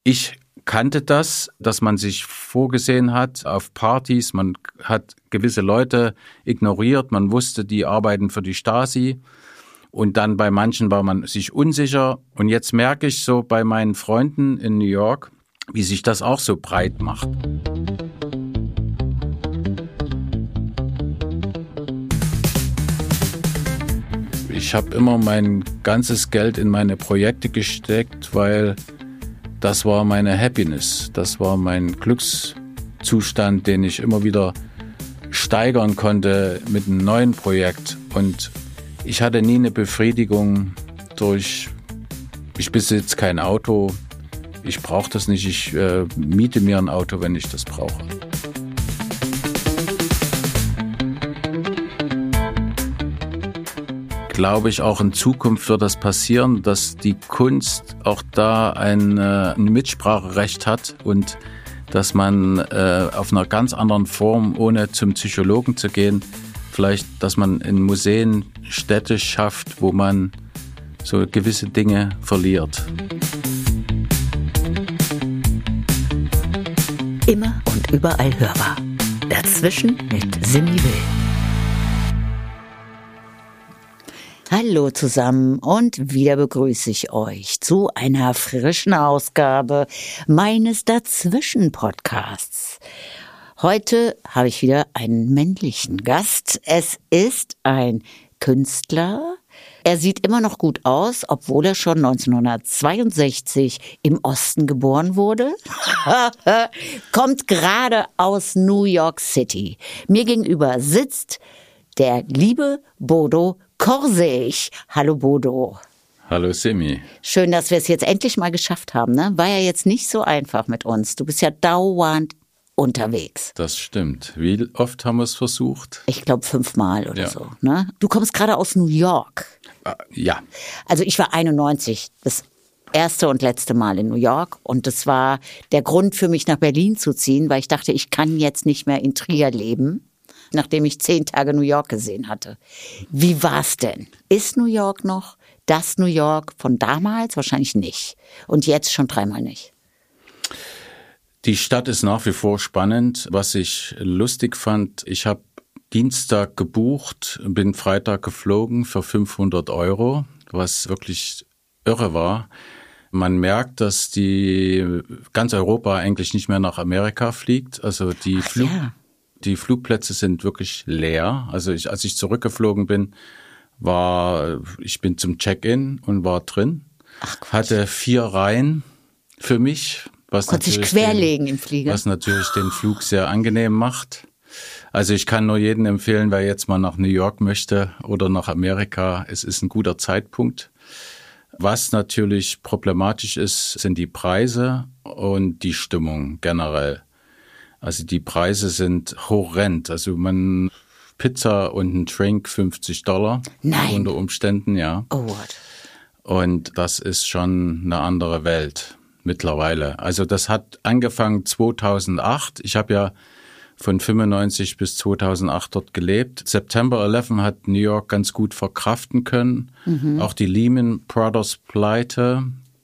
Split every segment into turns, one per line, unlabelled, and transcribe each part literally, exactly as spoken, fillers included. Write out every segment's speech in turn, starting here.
Ich kannte das, dass man sich vorgesehen hat auf Partys, man hat gewisse Leute ignoriert, man wusste, die arbeiten für die Stasi und dann bei manchen war man sich unsicher und jetzt merke ich so bei meinen Freunden in New York, wie sich das auch so breit macht. Ich habe immer mein ganzes Geld in meine Projekte gesteckt, weil das war meine Happiness, das war mein Glückszustand, den ich immer wieder steigern konnte mit einem neuen Projekt. Und ich hatte nie eine Befriedigung durch, ich besitze kein Auto, ich brauche das nicht, ich äh, miete mir ein Auto, wenn ich das brauche. Glaube ich, auch in Zukunft wird das passieren, dass die Kunst auch da ein, äh, ein Mitspracherecht hat und dass man äh, auf einer ganz anderen Form, ohne zum Psychologen zu gehen, vielleicht, dass man in Museen Städte schafft, wo man so gewisse Dinge verliert.
Immer und überall hörbar. Dazwischen mit Simi Will. Hallo zusammen und wieder begrüße ich euch zu einer frischen Ausgabe meines Dazwischen-Podcasts. Heute habe ich wieder einen männlichen Gast. Es ist ein Künstler. Er sieht immer noch gut aus, obwohl er schon neunzehnhundertzweiundsechzig im Osten geboren wurde. Kommt gerade aus New York City. Mir gegenüber sitzt der liebe Bodo Korsig. Hallo Bodo.
Hallo Simi.
Schön, dass wir es jetzt endlich mal geschafft haben. Ne? War ja jetzt nicht so einfach mit uns. Du bist ja dauernd unterwegs.
Das stimmt. Wie oft haben wir es versucht?
Ich glaube fünfmal oder
ja.
so. Ne? Du kommst gerade aus New York.
Ah, ja.
Also ich war einundneunzig, das erste und letzte Mal in New York. Und das war der Grund für mich, nach Berlin zu ziehen, weil ich dachte, ich kann jetzt nicht mehr in Trier leben, nachdem ich zehn Tage New York gesehen hatte. Wie war's denn? Ist New York noch das New York von damals? Wahrscheinlich nicht. Und jetzt schon dreimal nicht.
Die Stadt ist nach wie vor spannend. Was ich lustig fand, ich habe Dienstag gebucht, bin Freitag geflogen für fünfhundert Euro, was wirklich irre war. Man merkt, dass die ganz Europa eigentlich nicht mehr nach Amerika fliegt. Also die
Ach,
Flug
ja.
Die Flugplätze sind wirklich leer. Also ich, als ich zurückgeflogen bin, war ich bin zum Check-in und war drin.
Ach, Quatsch.
Hatte vier Reihen für mich, was
Konnte sich
natürlich
querlegen
den,
im Flieger.
was natürlich den Flug sehr angenehm macht. Also ich kann nur jedem empfehlen, wer jetzt mal nach New York möchte oder nach Amerika. Es ist ein guter Zeitpunkt. Was natürlich problematisch ist, sind die Preise und die Stimmung generell. Also die Preise sind horrend. Also man Pizza und ein Drink fünfzig Dollar.
Nein.
Unter Umständen, ja.
Oh, what?
Und das ist schon eine andere Welt mittlerweile. Also das hat angefangen zweitausendacht. Ich habe ja von fünfundneunzig bis zweitausendacht dort gelebt. September elf hat New York ganz gut verkraften können. Mhm. Auch die Lehman Brothers Pleite.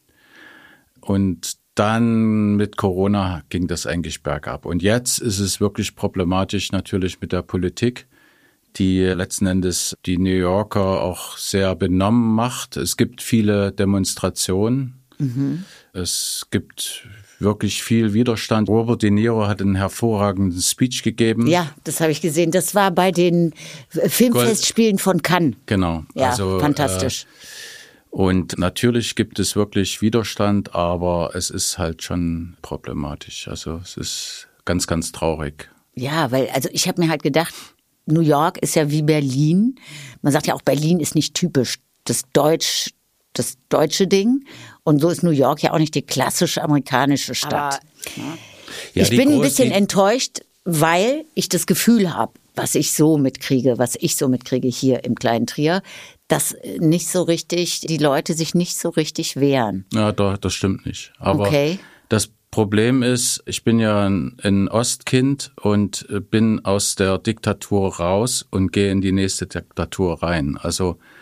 Und dann mit Corona ging das eigentlich bergab. Und jetzt ist es wirklich problematisch natürlich mit der Politik, die letzten Endes die New Yorker auch sehr benommen macht. Es gibt viele Demonstrationen. Mhm. Es gibt wirklich viel Widerstand. Robert De Niro hat einen hervorragenden Speech gegeben.
Ja, das habe ich gesehen. Das war bei den Filmfestspielen von Cannes.
Genau.
Ja,
also,
fantastisch.
Äh, Und natürlich gibt es wirklich Widerstand, aber es ist halt schon problematisch. Also es ist ganz, ganz traurig.
Ja, weil also ich habe mir halt gedacht, New York ist ja wie Berlin. Man sagt ja auch, Berlin ist nicht typisch das Deutsch, das deutsche Ding. Und so ist New York ja auch nicht die klassische amerikanische Stadt. Aber, ja, ich bin ein bisschen enttäuscht, weil ich das Gefühl habe, was ich so mitkriege, was ich so mitkriege hier im kleinen Trier, dass nicht so richtig, die Leute sich nicht so richtig wehren.
Ja, doch, das stimmt nicht. Aber
okay.
Das Problem ist, ich bin ja ein, ein Ostkind und bin aus der Diktatur raus und gehe in die nächste Diktatur rein. Also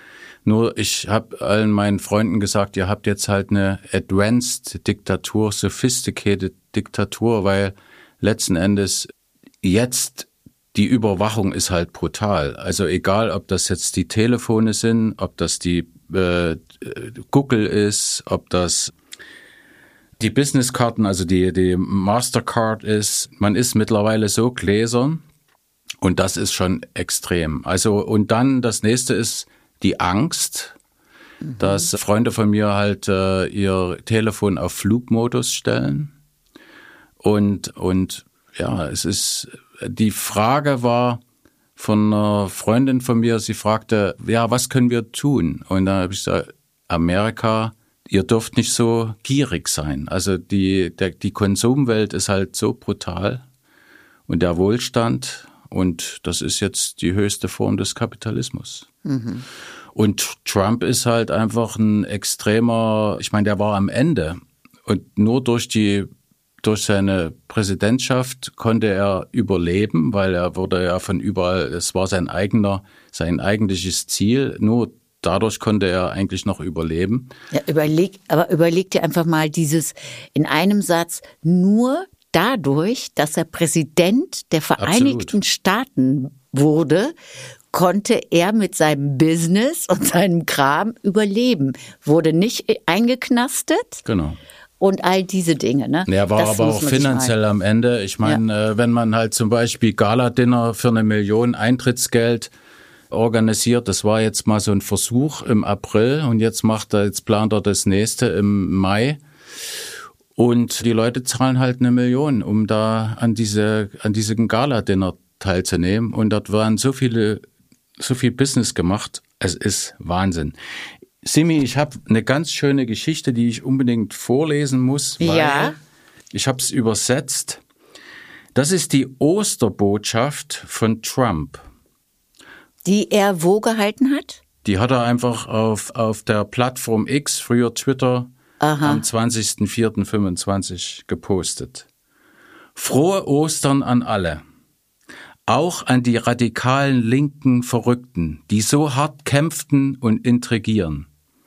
Nur ich habe allen meinen Freunden gesagt, ihr habt jetzt halt eine Advanced Diktatur, Sophisticated Diktatur, weil letzten Endes jetzt die Überwachung ist halt brutal. Also egal, ob das jetzt die Telefone sind, ob das die äh, Google ist, ob das die Businesskarten, also die, die Mastercard ist. Man ist mittlerweile so gläsern und das ist schon extrem. Also und dann das nächste ist die Angst, mhm. dass Freunde von mir halt äh, ihr Telefon auf Flugmodus stellen. Und, und ja, es ist, die Frage war von einer Freundin von mir, sie fragte, ja, was können wir tun? Und dann habe ich gesagt, Amerika, ihr dürft nicht so gierig sein. Also die, der, die Konsumwelt ist halt so brutal und der Wohlstand. Und das ist jetzt die höchste Form des Kapitalismus. Mhm. Und Trump ist halt einfach ein extremer, ich meine, der war am Ende. Und nur durch die, durch seine Präsidentschaft konnte er überleben, weil er wurde ja von überall, es war sein eigener, sein eigentliches Ziel. Nur dadurch konnte er eigentlich noch überleben.
Ja, überleg, aber überleg dir einfach mal dieses in einem Satz, nur dadurch, dass er Präsident der Vereinigten Absolut. Staaten wurde, konnte er mit seinem Business und seinem Kram überleben. Wurde nicht eingeknastet.
Genau.
Und all diese Dinge. Ne?
Er war das aber auch finanziell am Ende. Ich meine, ja. wenn man halt zum Beispiel Gala-Dinner für eine Million Eintrittsgeld organisiert, das war jetzt mal so ein Versuch im April und jetzt macht er, jetzt plant er das nächste im Mai. Und die Leute zahlen halt eine Million, um da an diese, an diesem Gala-Dinner teilzunehmen. Und dort waren so viele, so viel Business gemacht. Es ist Wahnsinn. Simi, ich habe eine ganz schöne Geschichte, die ich unbedingt vorlesen muss, weil
ja.
ich habe es übersetzt. Das ist die Osterbotschaft von Trump.
Die er wo gehalten hat?
Die hat er einfach auf, auf der Plattform X, früher Twitter, Aha. am zwanzigster vierter fünfundzwanzig gepostet. Frohe Ostern an alle. Auch an die radikalen linken Verrückten, die so hart kämpften und intrigieren.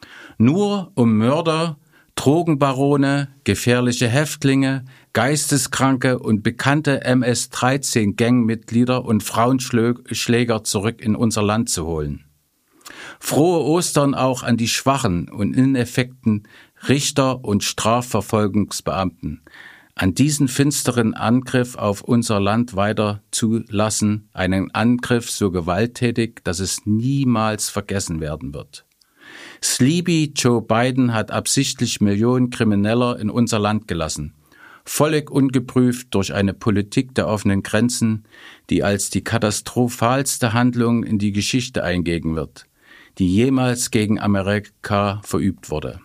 Nur um Mörder, Drogenbarone, gefährliche Häftlinge, Geisteskranke und bekannte M S dreizehn Gangmitglieder und Frauenschläger zurück in unser Land zu holen. Frohe Ostern auch an die schwachen und ineffekten Richter und Strafverfolgungsbeamten, an diesen finsteren Angriff auf unser Land weiter zu lassen, einen Angriff so gewalttätig, dass es niemals vergessen werden wird. Sleepy Joe Biden hat absichtlich Millionen Krimineller in unser Land gelassen, völlig ungeprüft durch eine Politik der offenen Grenzen, die als die katastrophalste Handlung in die Geschichte eingehen wird, die jemals gegen Amerika verübt wurde.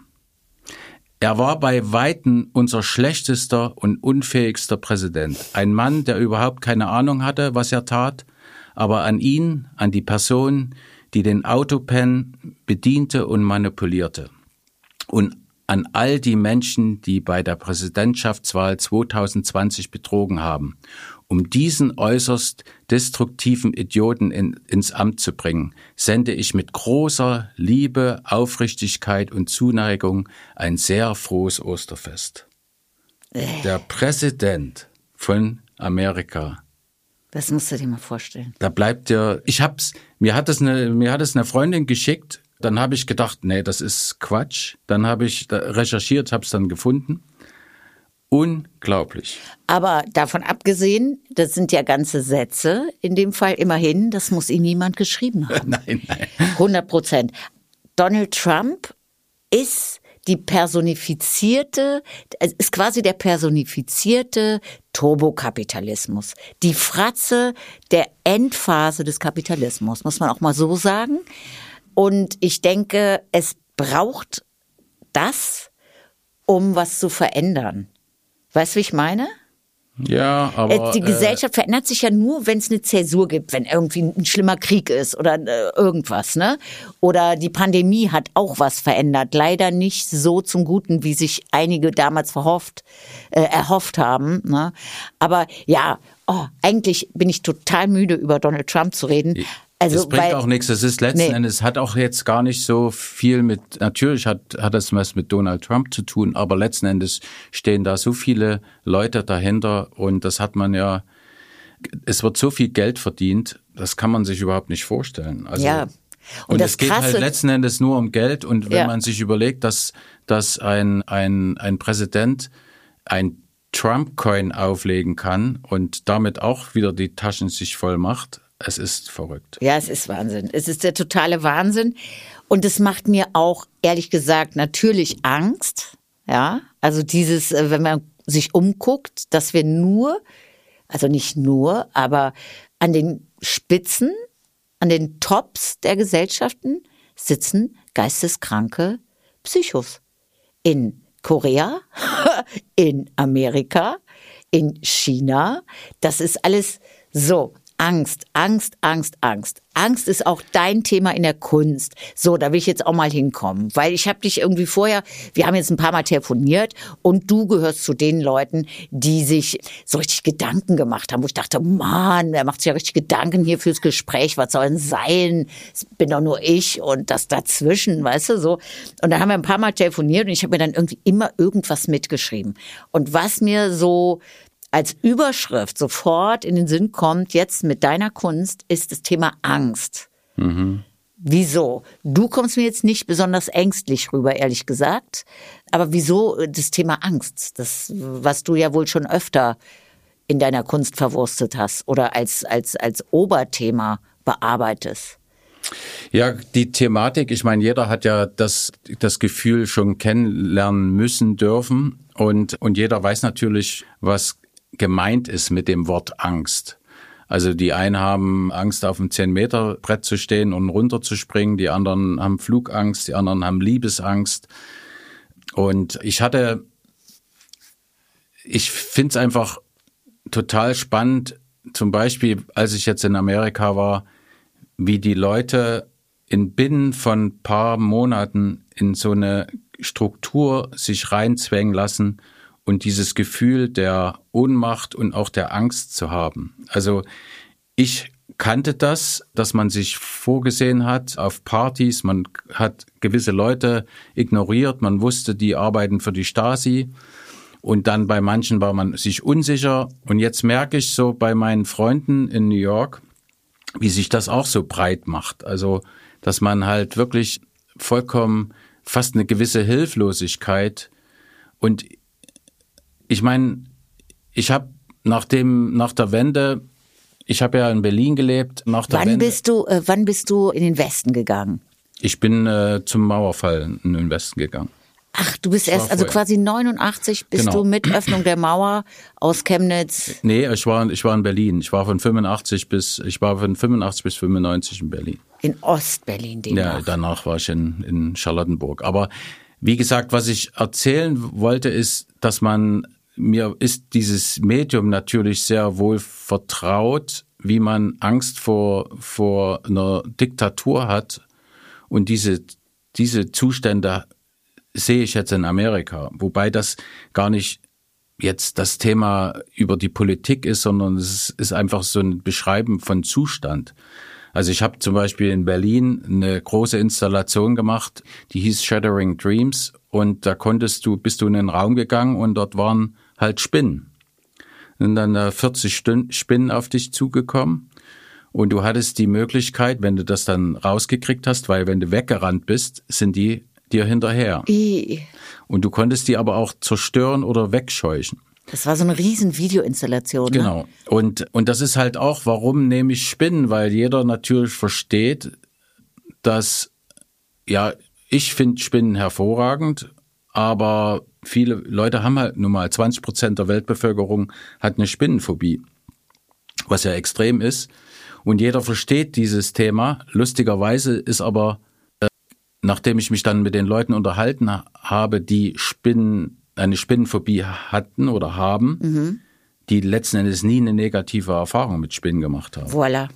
Er war bei Weitem unser schlechtester und unfähigster Präsident. Ein Mann, der überhaupt keine Ahnung hatte, was er tat, aber an ihn, an die Person, die den Autopen bediente und manipulierte. Und an all die Menschen, die bei der Präsidentschaftswahl zwanzig zwanzig betrogen haben, um diesen äußerst destruktiven Idioten in, ins Amt zu bringen, sende ich mit großer Liebe, Aufrichtigkeit und Zuneigung ein sehr frohes Osterfest. Äh. Der Präsident von Amerika.
Das musst du dir mal vorstellen.
Da bleibt dir, ich hab's, mir hat es eine, mir hat es eine Freundin geschickt, dann habe ich gedacht, nee, das ist Quatsch. Dann habe ich recherchiert, habe es dann gefunden. Unglaublich.
Aber davon abgesehen, das sind ja ganze Sätze, in dem Fall immerhin, das muss ihm niemand geschrieben haben.
Nein, nein.
hundert Prozent. Donald Trump ist die personifizierte, ist quasi der personifizierte Turbokapitalismus. Die Fratze der Endphase des Kapitalismus, muss man auch mal so sagen. Und ich denke, es braucht das, um was zu verändern. Weißt du, wie ich meine?
Ja, aber...
Die Gesellschaft äh, verändert sich ja nur, wenn es eine Zäsur gibt, wenn irgendwie ein schlimmer Krieg ist oder äh, irgendwas, ne? Oder die Pandemie hat auch was verändert. Leider nicht so zum Guten, wie sich einige damals verhofft, äh, erhofft haben, ne? Aber ja, oh, eigentlich bin ich total müde, über Donald Trump zu reden. Also,
das bringt
weil,
auch nichts. Es ist letzten
nee.
Endes, hat auch jetzt gar nicht so viel mit, natürlich hat, hat das was mit Donald Trump zu tun, aber letzten Endes stehen da so viele Leute dahinter und das hat man ja, es wird so viel Geld verdient, das kann man sich überhaupt nicht vorstellen. Also,
ja. Und,
und
das
es geht
Krasse,
halt letzten Endes nur um Geld und wenn
ja.
man sich überlegt, dass, dass ein, ein, ein Präsident ein Trump-Coin auflegen kann und damit auch wieder die Taschen sich voll macht, es ist verrückt.
Ja, es ist Wahnsinn. Es ist der totale Wahnsinn. Und es macht mir auch, ehrlich gesagt, natürlich Angst. Ja, also dieses, wenn man sich umguckt, dass wir nur, also nicht nur, aber an den Spitzen, an den Tops der Gesellschaften sitzen geisteskranke Psychos. In Korea, in Amerika, in China. Das ist alles so. Angst, Angst, Angst, Angst. Angst ist auch dein Thema in der Kunst. So, da will ich jetzt auch mal hinkommen, weil ich habe dich irgendwie vorher, wir haben jetzt ein paar Mal telefoniert und du gehörst zu den Leuten, die sich so richtig Gedanken gemacht haben, wo ich dachte, Mann, der macht sich ja richtig Gedanken hier fürs Gespräch, was soll denn sein? Es bin doch nur ich und das dazwischen, weißt du, so. Und da haben wir ein paar Mal telefoniert und ich habe mir dann irgendwie immer irgendwas mitgeschrieben. Und was mir so als Überschrift sofort in den Sinn kommt, jetzt mit deiner Kunst, ist das Thema Angst.
Mhm.
Wieso? Du kommst mir jetzt nicht besonders ängstlich rüber, ehrlich gesagt. Aber wieso das Thema Angst? Das, was du ja wohl schon öfter in deiner Kunst verwurstet hast oder als, als, als Oberthema bearbeitest.
Ja, die Thematik, ich meine, jeder hat ja das, das Gefühl schon kennenlernen müssen dürfen und, und jeder weiß natürlich, was gemeint ist mit dem Wort Angst. Also die einen haben Angst, auf einem zehn Meter Brett zu stehen und runterzuspringen, die anderen haben Flugangst, die anderen haben Liebesangst. Und ich hatte, ich finde es einfach total spannend, zum Beispiel, als ich jetzt in Amerika war, wie die Leute in binnen von ein paar Monaten in so eine Struktur sich reinzwängen lassen und dieses Gefühl der Ohnmacht und auch der Angst zu haben. Also ich kannte das, dass man sich vorgesehen hat auf Partys, man hat gewisse Leute ignoriert, man wusste, die arbeiten für die Stasi und dann bei manchen war man sich unsicher und jetzt merke ich so bei meinen Freunden in New York, wie sich das auch so breit macht. Also dass man halt wirklich vollkommen fast eine gewisse Hilflosigkeit und ich meine, ich habe nach dem nach der Wende, ich habe ja in Berlin gelebt. Nach der
wann
Wende,
bist du, äh, wann bist du in den Westen gegangen?
Ich bin äh, zum Mauerfall in den Westen gegangen.
Ach, du bist
Das
erst,
war
also
vorher.
quasi neunundachtzig bist
Genau.
du mit Öffnung der Mauer aus Chemnitz.
Nee, ich war ich war in Berlin. Ich war von fünfundachtzig bis ich war von fünfundachtzig bis fünfundneunzig in Berlin.
In Ostberlin demnach.
Ja, danach war ich in in Charlottenburg. Aber wie gesagt, was ich erzählen wollte, ist, dass man mir ist dieses Medium natürlich sehr wohl vertraut, wie man Angst vor, vor einer Diktatur hat. Und diese, diese Zustände sehe ich jetzt in Amerika. Wobei das gar nicht jetzt das Thema über die Politik ist, sondern es ist einfach so ein Beschreiben von Zustand. Also ich habe zum Beispiel in Berlin eine große Installation gemacht, die hieß Shattering Dreams. Und da konntest du, bist du in den Raum gegangen und dort waren halt Spinnen. Und dann vierzig Spinnen auf dich zugekommen und du hattest die Möglichkeit, wenn du das dann rausgekriegt hast, weil wenn du weggerannt bist, sind die dir hinterher.
I.
Und du konntest die aber auch zerstören oder wegscheuchen.
Das war so eine riesen Videoinstallation. Ne?
Genau. Und, und das ist halt auch, warum nehme ich Spinnen? Weil jeder natürlich versteht, dass, ja, ich finde Spinnen hervorragend, aber viele Leute haben halt nun mal, zwanzig Prozent der Weltbevölkerung hat eine Spinnenphobie, was ja extrem ist. Und jeder versteht dieses Thema. Lustigerweise ist aber, äh, nachdem ich mich dann mit den Leuten unterhalten habe, die Spinnen, eine Spinnenphobie hatten oder haben, mhm. die letzten Endes nie eine negative Erfahrung mit Spinnen gemacht haben.
Voilà.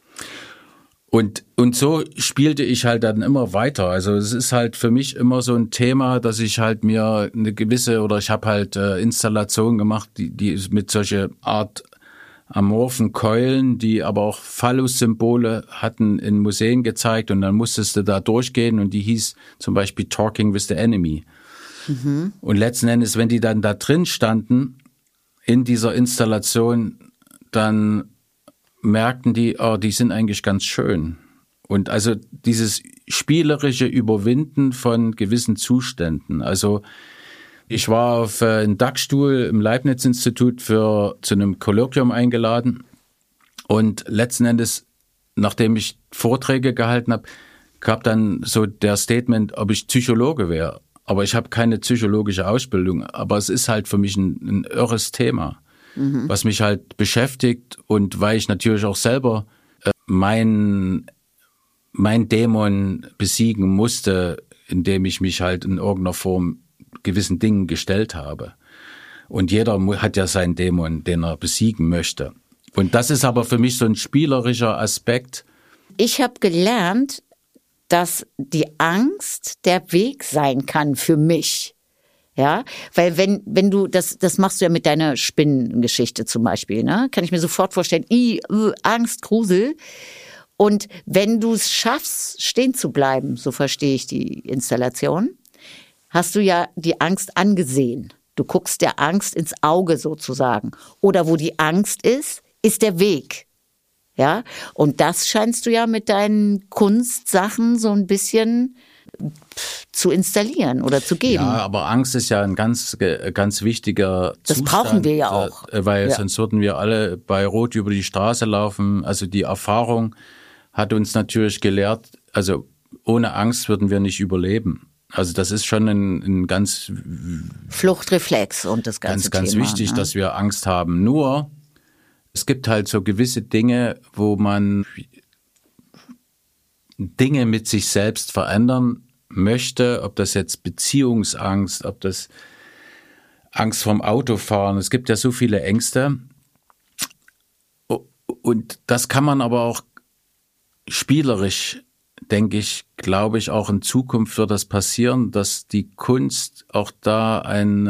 Und, und so spielte ich halt dann immer weiter. Also es ist halt für mich immer so ein Thema, dass ich halt mir eine gewisse, oder ich habe halt äh, Installationen gemacht, die, die mit solche Art amorphen Keulen, die aber auch Phallus-Symbole hatten, in Museen gezeigt, und dann musstest du da durchgehen und die hieß zum Beispiel Talking with the Enemy. Mhm. Und letzten Endes, wenn die dann da drin standen, in dieser Installation, dann merkten die, oh, die sind eigentlich ganz schön. Und also dieses spielerische Überwinden von gewissen Zuständen. Also ich war auf einen Dachstuhl im Leibniz-Institut für zu einem Kolloquium eingeladen und letzten Endes, nachdem ich Vorträge gehalten habe, gab dann so der Statement, ob ich Psychologe wäre. Aber ich habe keine psychologische Ausbildung. Aber es ist halt für mich ein, ein irres Thema, mhm. was mich halt beschäftigt, und weil ich natürlich auch selber äh, mein, mein Dämon besiegen musste, indem ich mich halt in irgendeiner Form gewissen Dingen gestellt habe. Und jeder hat ja seinen Dämon, den er besiegen möchte. Und das ist aber für mich so ein spielerischer Aspekt.
Ich habe gelernt, dass die Angst der Weg sein kann für mich. Ja, weil wenn, wenn du, das, das machst du ja mit deiner Spinnengeschichte zum Beispiel, ne? Kann ich mir sofort vorstellen, I, uh, Angst, Grusel. Und wenn du es schaffst, stehen zu bleiben, so verstehe ich die Installation, hast du ja die Angst angesehen. Du guckst der Angst ins Auge sozusagen. Oder wo die Angst ist, ist der Weg. Ja, und das scheinst du ja mit deinen Kunstsachen so ein bisschen zu installieren oder zu geben.
Ja, aber Angst ist ja ein ganz, ganz wichtiger
das
Zustand.
Das brauchen wir ja auch.
Weil
ja.
sonst würden wir alle bei Rot über die Straße laufen. Also die Erfahrung hat uns natürlich gelehrt, also ohne Angst würden wir nicht überleben. Also das ist schon ein, ein ganz
Fluchtreflex und das ganze
ganz, ganz
Thema,
wichtig,
ne?
dass wir Angst haben. Nur es gibt halt so gewisse Dinge, wo man Dinge mit sich selbst verändern möchte, ob das jetzt Beziehungsangst, ob das Angst vorm Autofahren, es gibt ja so viele Ängste. Und das kann man aber auch spielerisch, denke ich, glaube ich, auch in Zukunft wird das passieren, dass die Kunst auch da ein,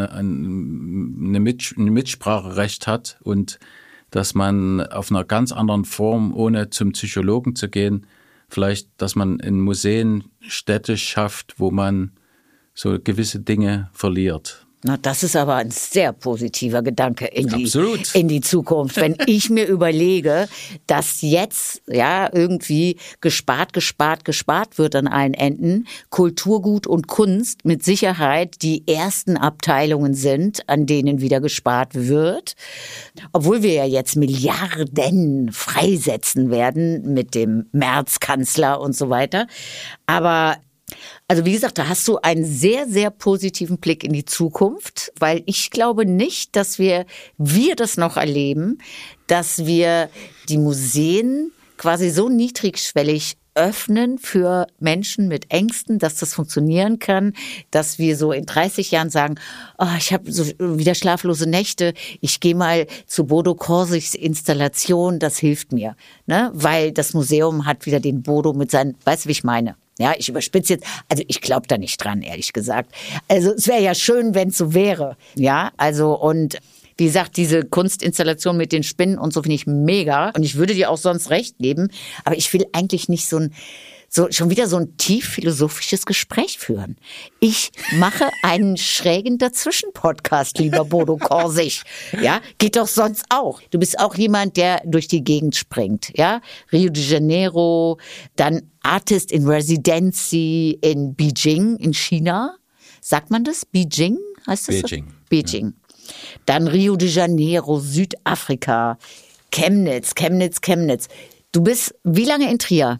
ein, eine, Mit, ein Mitspracherecht hat und dass man auf einer ganz anderen Form, ohne zum Psychologen zu gehen, vielleicht, dass man in Museen Städte schafft, wo man so gewisse Dinge verliert.
Na, das ist aber ein sehr positiver Gedanke in die,
Absolut.
in die Zukunft. Wenn ich mir überlege, dass jetzt ja irgendwie gespart, gespart, gespart wird an allen Enden, Kulturgut und Kunst mit Sicherheit die ersten Abteilungen sind, an denen wieder gespart wird. Obwohl wir ja jetzt Milliarden freisetzen werden mit dem Merz-Kanzler und so weiter. Aber also wie gesagt, da hast du einen sehr, sehr positiven Blick in die Zukunft, weil ich glaube nicht, dass wir, wir das noch erleben, dass wir die Museen quasi so niedrigschwellig öffnen für Menschen mit Ängsten, dass das funktionieren kann, dass wir so in dreißig Jahren sagen, oh, ich habe so wieder schlaflose Nächte, ich gehe mal zu Bodo Korsigs Installation, das hilft mir, ne? Weil das Museum hat wieder den Bodo mit seinen, weißt du, wie ich meine? Ja, ich überspitze jetzt, also ich glaube da nicht dran, ehrlich gesagt. Also es wäre ja schön, wenn es so wäre, ja, also und wie gesagt, diese Kunstinstallation mit den Spinnen und so finde ich mega und ich würde dir auch sonst recht geben, aber ich will eigentlich nicht so ein, so schon wieder so ein tief philosophisches Gespräch führen. Ich mache einen schrägen Dazwischen-Podcast, lieber Bodo Korsig. Ja, geht doch sonst auch. Du bist auch jemand, der durch die Gegend springt. Ja, Rio de Janeiro, dann Artist in Residency in Beijing in China. Sagt man das? Beijing heißt das?
Beijing.
So? Beijing. Ja. Dann Rio de Janeiro, Südafrika, Chemnitz, Chemnitz, Chemnitz. Du bist wie lange in Trier?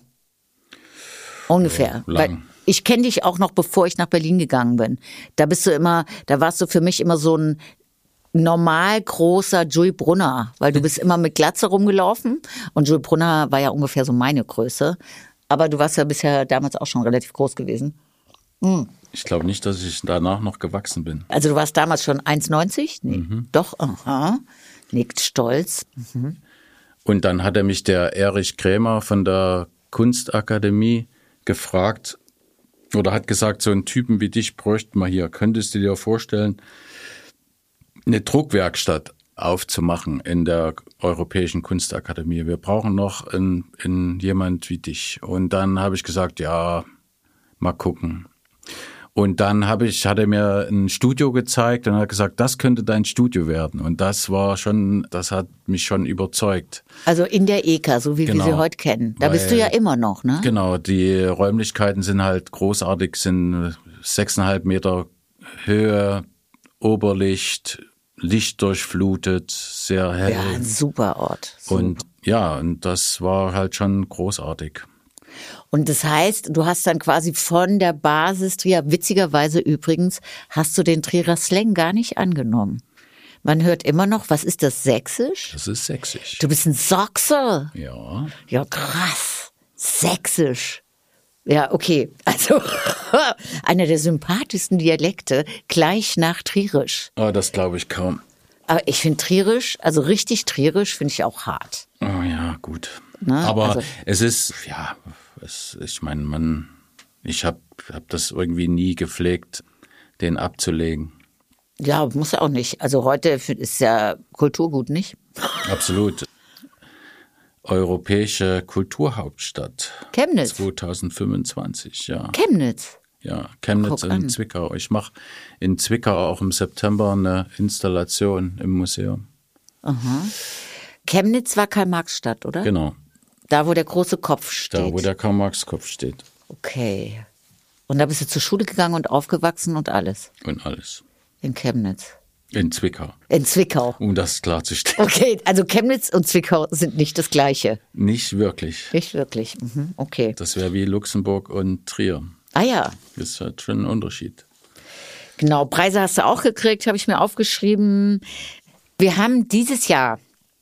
Ungefähr.
So,
Weil ich kenne dich auch noch, bevor ich nach Berlin gegangen bin. Da bist du immer, da warst du für mich immer so ein normal großer Joey Brunner, weil du bist immer mit Glatze rumgelaufen und Joey Brunner war ja ungefähr so meine Größe. Aber du warst ja bisher damals auch schon relativ groß gewesen. Hm.
Ich glaube nicht, dass ich danach noch gewachsen bin.
Also du warst damals schon eins neunzig? Nee. Mhm. Doch, aha. Nickt stolz. Mhm.
Und dann hat er mich der Erich Krämer von der Kunstakademie gefragt oder hat gesagt, so einen Typen wie dich bräuchten wir hier. Könntest du dir vorstellen, eine Druckwerkstatt aufzumachen in der Europäischen Kunstakademie. Wir brauchen noch in, in jemand wie dich. Und dann habe ich gesagt, ja, mal gucken. Und dann habe ich, hat er mir ein Studio gezeigt und hat gesagt, das könnte dein Studio werden. Und das war schon, das hat mich schon überzeugt.
Also in der E K, so wie
Genau.
wir sie heute kennen. Da
Weil,
bist du ja immer noch, ne?
Genau, die Räumlichkeiten sind halt großartig, sind sechseinhalb Meter Höhe, Oberlicht, Licht durchflutet, sehr hell.
Ja, ein super Ort. Super.
Und ja, und das war halt schon großartig.
Und das heißt, du hast dann quasi von der Basis Trier, witzigerweise übrigens, hast du den Trierer Slang gar nicht angenommen. Man hört immer noch, was ist das, Sächsisch?
Das ist sächsisch.
Du bist ein Sachse.
Ja.
Ja, krass. Sächsisch. Ja, okay. Also einer der sympathischsten Dialekte, gleich nach Trierisch.
Oh, das glaube ich kaum.
Aber ich finde Trierisch, also richtig Trierisch, finde ich auch hart.
Oh ja, gut.
Ne?
Aber
Also,
es ist, ja, es, ich meine, man, ich habe hab das irgendwie nie gepflegt, den abzulegen.
ja, muss ja auch nicht. Also heute ist ja Kulturgut, nicht?
Absolut. Europäische Kulturhauptstadt.
Chemnitz.
zwanzig fünfundzwanzig, ja.
Chemnitz.
Ja, Chemnitz
Guck
in
an.
Zwickau. Ich mache in Zwickau auch im September eine Installation im Museum.
Chemnitz war Karl-Marx-Stadt, oder?
Genau,
Da, wo der große Kopf steht.
da wo der Karl-Marx-Kopf steht
Okay. Und da bist du zur Schule gegangen und aufgewachsen und alles.
und alles.
In Chemnitz.
In Zwickau,
In Zwickau.
um das klarzustellen.
Okay, also Chemnitz und Zwickau sind nicht das Gleiche.
Nicht wirklich.
Nicht wirklich. Mhm. Okay.
Das wäre wie Luxemburg und Trier.
Ah ja,
Das ist halt schon ein Unterschied.
genau. Preise hast du auch gekriegt, habe ich mir aufgeschrieben. Wir haben dieses Jahr,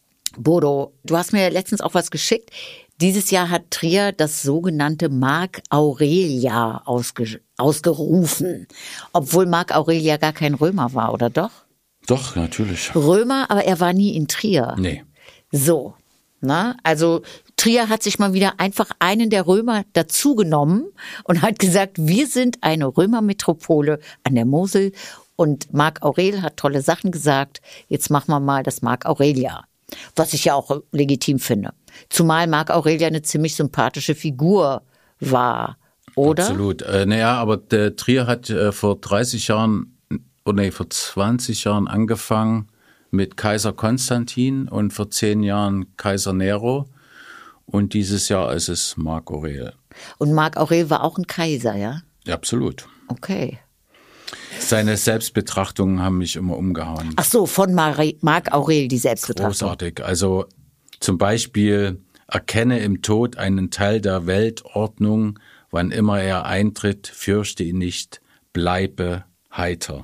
Bodo, du hast mir letztens auch was geschickt. Dieses Jahr hat Trier das sogenannte Marc Aurel-Jahr ausge ausgerufen. Obwohl Marc Aurel ja gar kein Römer war, oder doch?
Doch, natürlich.
Römer, aber er war nie in Trier.
Nee.
So, na, also Trier hat sich mal wieder einfach einen der Römer dazugenommen und hat gesagt, wir sind eine Römermetropole an der Mosel und Marc Aurel hat tolle Sachen gesagt, jetzt machen wir mal das Marc Aurel-Jahr, was ich ja auch legitim finde. Zumal Marc Aurel ja eine ziemlich sympathische Figur war, oder?
Absolut. Äh, naja, aber der Trier hat äh, vor dreißig Jahren, oder nee, vor zwanzig Jahren angefangen mit Kaiser Konstantin und vor zehn Jahren Kaiser Nero. Und dieses Jahr ist es Marc Aurel.
Und Marc Aurel war auch ein Kaiser, ja?
Ja, absolut.
Okay.
Seine Selbstbetrachtungen haben mich immer umgehauen.
Ach so, von Mari- Marc Aurel die Selbstbetrachtung.
Großartig. Also zum Beispiel, erkenne im Tod einen Teil der Weltordnung, wann immer er eintritt, fürchte ihn nicht, bleibe heiter.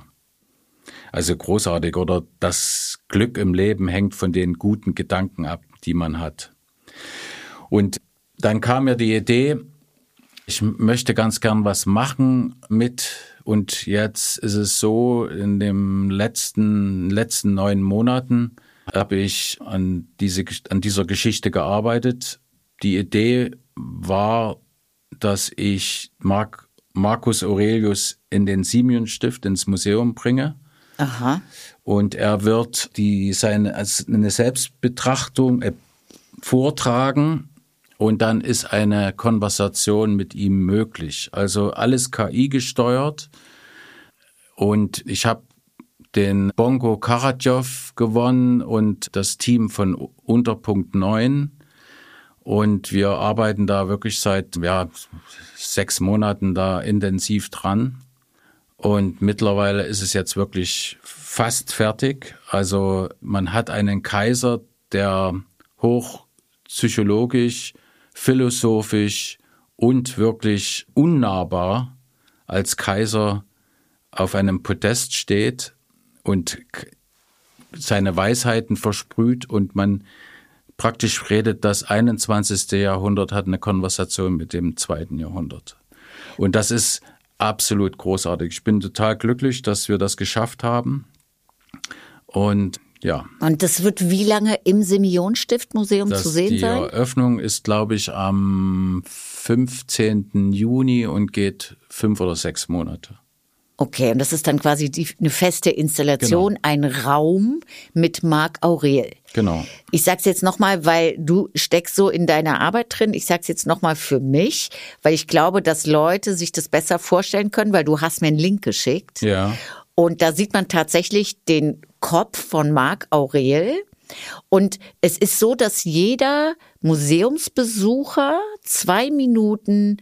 Also großartig. Oder das Glück im Leben hängt von den guten Gedanken ab, die man hat. Und dann kam mir die Idee, ich möchte ganz gern was machen mit, und jetzt ist es so, in den letzten, letzten neun Monaten habe ich an, diese, an dieser Geschichte gearbeitet. Die Idee war, dass ich Marc, Marcus Aurelius in den Simeonstift ins Museum bringe.
Aha.
Und er wird die, seine, also eine Selbstbetrachtung äh, vortragen. Und dann ist eine Konversation mit ihm möglich. Also alles K I gesteuert. Und ich habe den Bongo Karadjov gewonnen und das Team von Unterpunkt neun. Und wir arbeiten da wirklich seit ja, sechs Monaten da intensiv dran. Und mittlerweile ist es jetzt wirklich fast fertig. Also man hat einen Kaiser, der hochpsychologisch, philosophisch und wirklich unnahbar als Kaiser auf einem Podest steht und seine Weisheiten versprüht und man praktisch redet, das einundzwanzigste Jahrhundert hat eine Konversation mit dem zweiten Jahrhundert. Und das ist absolut großartig. Ich bin total glücklich, dass wir das geschafft haben. Und ja.
Und das wird wie lange im Simeon-Stift-Museum
Das,
zu sehen
die
sein?
Die Eröffnung ist, glaube ich, am fünfzehnten Juni und geht fünf oder sechs Monate.
Okay, und das ist dann quasi die, eine feste Installation,
Genau.
ein Raum mit Marc Aurel.
Genau.
Ich sag's jetzt nochmal, weil du steckst so in deiner Arbeit drin. Ich sag's jetzt nochmal für mich, weil ich glaube, dass Leute sich das besser vorstellen können, weil du hast mir einen Link geschickt.
Ja.
Und da sieht man tatsächlich den Kopf von Marc Aurel. Und es ist so, dass jeder Museumsbesucher zwei Minuten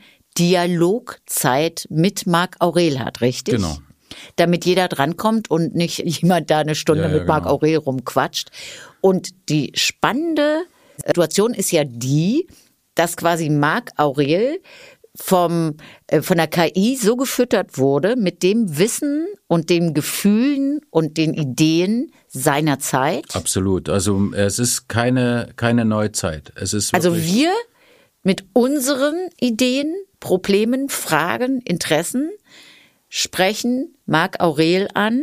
Dialogzeit mit Marc Aurel hat, richtig?
Genau.
Damit jeder drankommt und nicht jemand da eine Stunde
Ja, ja,
mit Marc
genau.
Aurel rumquatscht. Und die spannende Situation ist ja die, dass quasi Marc Aurel vom, äh, von der K I so gefüttert wurde mit dem Wissen und den Gefühlen und den Ideen seiner Zeit.
Absolut. Also es ist keine, keine Neuzeit. Es ist
Also
wirklich,
wir mit unseren Ideen, Problemen, Fragen, Interessen sprechen Marc Aurel an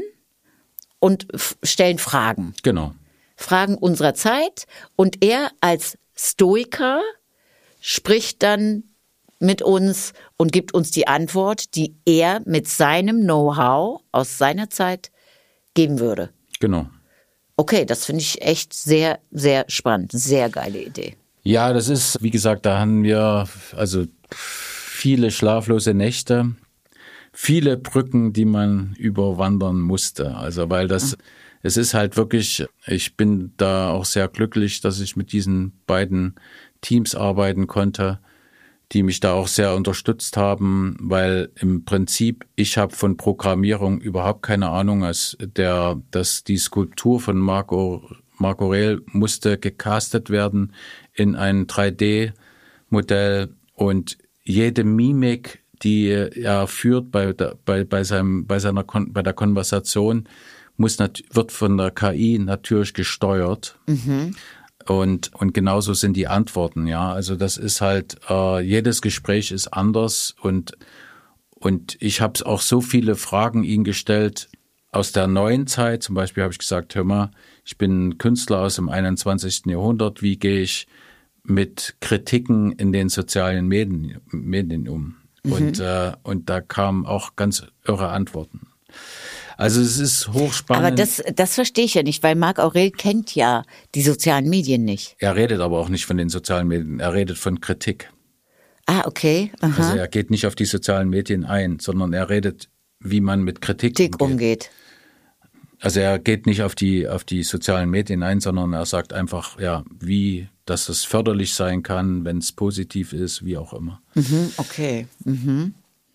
und f- stellen Fragen.
Genau.
Fragen unserer Zeit. Und er als Stoiker spricht dann mit uns und gibt uns die Antwort, die er mit seinem Know-how aus seiner Zeit geben würde.
Genau.
Okay, das finde ich echt sehr, sehr spannend. Sehr geile Idee.
Ja, das ist, wie gesagt, da haben wir also viele schlaflose Nächte, viele Brücken, die man überwandern musste. Also weil das, es ist halt wirklich, ich bin da auch sehr glücklich, dass ich mit diesen beiden Teams arbeiten konnte, die mich da auch sehr unterstützt haben, weil im Prinzip, ich habe von Programmierung überhaupt keine Ahnung, als der, dass die Skulptur von Marc Marc Aurel musste gecastet werden in ein drei D-Modell und jede Mimik, die er führt bei, der, bei, bei, seinem, bei, seiner Kon- bei der Konversation, muss nat- wird von der K I natürlich gesteuert. Mhm. Und, und genauso sind die Antworten, ja. Also das ist halt, äh, jedes Gespräch ist anders und, und ich habe auch so viele Fragen ihm gestellt aus der neuen Zeit. Zum Beispiel habe ich gesagt, hör mal, ich bin Künstler aus dem einundzwanzigsten Jahrhundert. Wie gehe ich mit Kritiken in den sozialen Medien, Medien um? Mhm. Und, äh, und da kamen auch ganz irre Antworten. Also es ist hochspannend.
Aber das, das verstehe ich ja nicht, weil Marc Aurel kennt ja die sozialen Medien nicht.
Er redet aber auch nicht von den sozialen Medien, er redet von Kritik.
Ah, okay. Aha.
Also er geht nicht auf die sozialen Medien ein, sondern er redet, wie man mit Kritik,
Kritik
umgeht.
umgeht.
Also er geht nicht auf die, auf die sozialen Medien ein, sondern er sagt einfach, ja, wie, dass es förderlich sein kann, wenn es positiv ist, wie auch immer.
Mhm, okay. Mhm.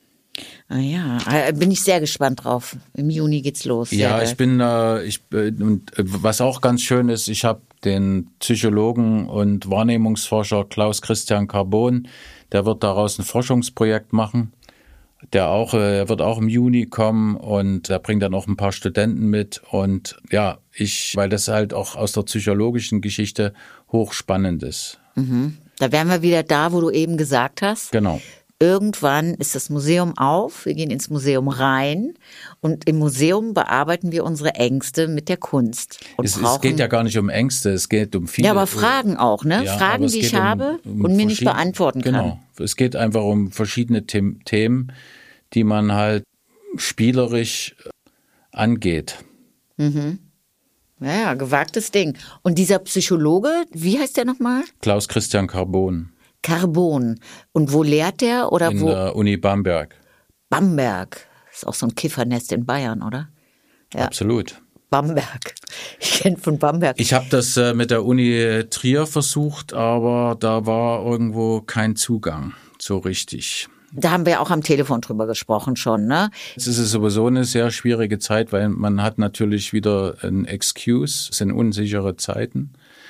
Ah ja, bin ich sehr gespannt drauf. Im Juni geht's los. Sehr
Ja,
geil.
ich bin, äh, ich äh, und äh, was auch ganz schön ist, ich habe den Psychologen und Wahrnehmungsforscher Klaus Christian Carbon, der wird daraus ein Forschungsprojekt machen. Der auch, äh, er wird auch im Juni kommen und er bringt dann auch ein paar Studenten mit und ja, ich, weil das halt auch aus der psychologischen Geschichte hochspannend ist.
Mhm. Da wären wir wieder da, wo du eben gesagt hast.
Genau.
Irgendwann ist das Museum auf, wir gehen ins Museum rein und im Museum bearbeiten wir unsere Ängste mit der Kunst. Und
Es,
brauchen,
es geht ja gar nicht um Ängste, es geht um viele.
Ja, aber Fragen auch, ne?
Ja,
Fragen,
aber es
die
geht
ich
um-
habe
um
und mir nicht
verschied-
beantworten kann.
Genau. Es geht einfach um verschiedene The- Themen, die man halt spielerisch angeht.
Ja, ja, gewagtes Ding. Und dieser Psychologe, wie heißt der nochmal?
Klaus Christian Carbon
Carbon. Und wo lehrt der? Oder
in
wo?
der Uni Bamberg.
Bamberg. Ist auch so ein Kiffernest in Bayern, oder? Ja.
Absolut.
Bamberg. Ich kenne von Bamberg.
Ich habe das äh, mit der Uni Trier versucht, aber da war irgendwo kein Zugang so richtig.
Da haben wir auch am Telefon drüber gesprochen schon, ne?
Jetzt ist es sowieso eine sehr schwierige Zeit, weil man hat natürlich wieder ein Excuse, es sind unsichere Zeiten.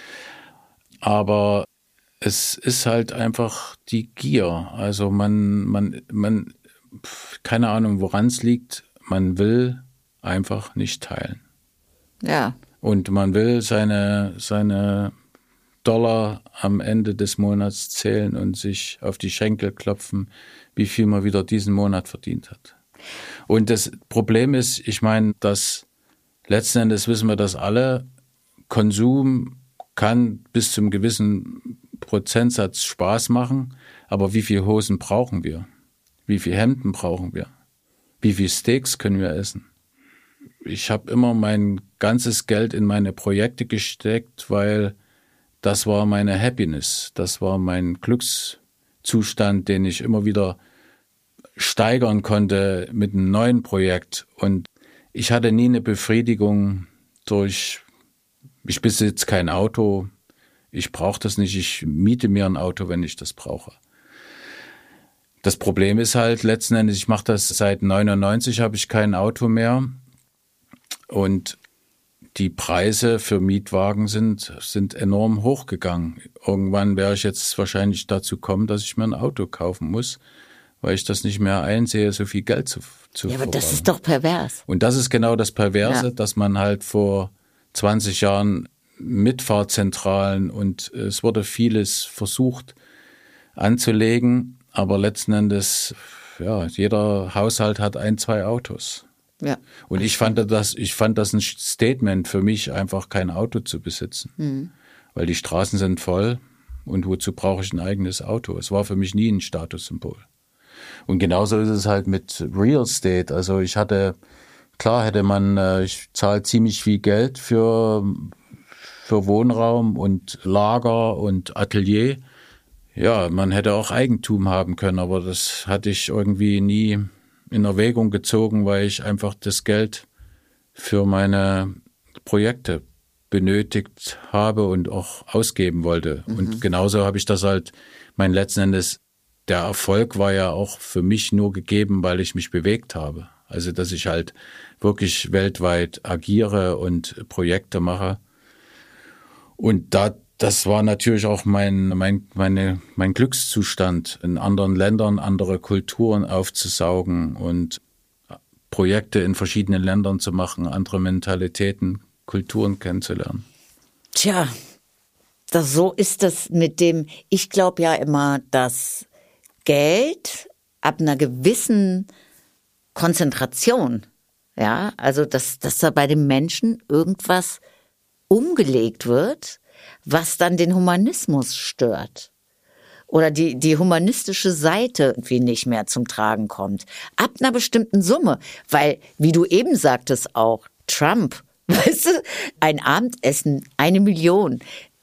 Aber es ist halt einfach die Gier. Also man, man, man, keine Ahnung, woran es liegt. Man will einfach nicht teilen.
Ja.
Und man will seine, seine Dollar am Ende des Monats zählen und sich auf die Schenkel klopfen, wie viel man wieder diesen Monat verdient hat. Und das Problem ist, ich meine, dass letzten Endes wissen wir das alle, Konsum kann bis zum gewissen Prozentsatz Spaß machen, aber wie viele Hosen brauchen wir? Wie viele Hemden brauchen wir? Wie viel Steaks können wir essen? Ich habe immer mein ganzes Geld in meine Projekte gesteckt, weil das war meine Happiness, das war mein Glückszustand, den ich immer wieder steigern konnte mit einem neuen Projekt. Und ich hatte nie eine Befriedigung durch, ich besitze kein Auto, ich brauche das nicht, ich miete mir ein Auto, wenn ich das brauche. Das Problem ist halt letzten Endes, ich mache das seit neunundneunzig, habe ich kein Auto mehr und die Preise für Mietwagen sind, sind enorm hochgegangen. Irgendwann werde ich jetzt wahrscheinlich dazu kommen, dass ich mir ein Auto kaufen muss, weil ich das nicht mehr einsehe, so viel Geld zu, zu
Ja, aber das ist doch pervers.
Und das ist genau das Perverse,
Ja.
dass man halt vor zwanzig Jahren Mitfahrzentralen und es wurde vieles versucht anzulegen, aber letzten Endes, ja, jeder Haushalt hat ein, zwei Autos.
Ja.
Und ich fand das, ich fand das ein Statement für mich, einfach kein Auto zu besitzen. Mhm. Weil die Straßen sind voll und wozu brauche ich ein eigenes Auto? Es war für mich nie ein Statussymbol. Und genauso ist es halt mit Real Estate. Also ich hatte, klar hätte man, ich zahle ziemlich viel Geld für, für Wohnraum und Lager und Atelier. Ja, man hätte auch Eigentum haben können, aber das hatte ich irgendwie nie in Erwägung gezogen, weil ich einfach das Geld für meine Projekte benötigt habe und auch ausgeben wollte. Mhm. Und genauso habe ich das halt, mein letzten Endes, der Erfolg war ja auch für mich nur gegeben, weil ich mich bewegt habe. Also, dass ich halt wirklich weltweit agiere und Projekte mache. Und da Das war natürlich auch mein, mein, meine, mein Glückszustand, in anderen Ländern andere Kulturen aufzusaugen und Projekte in verschiedenen Ländern zu machen, andere Mentalitäten, Kulturen kennenzulernen.
Tja, das, so ist das mit dem, ich glaube ja immer, dass Geld ab einer gewissen Konzentration, ja, also dass, dass da bei dem Menschen irgendwas umgelegt wird, was dann den Humanismus stört oder die, die humanistische Seite irgendwie nicht mehr zum Tragen kommt. Ab einer bestimmten Summe, weil, wie du eben sagtest auch, Trump, weißt du, ein Abendessen, eine Million,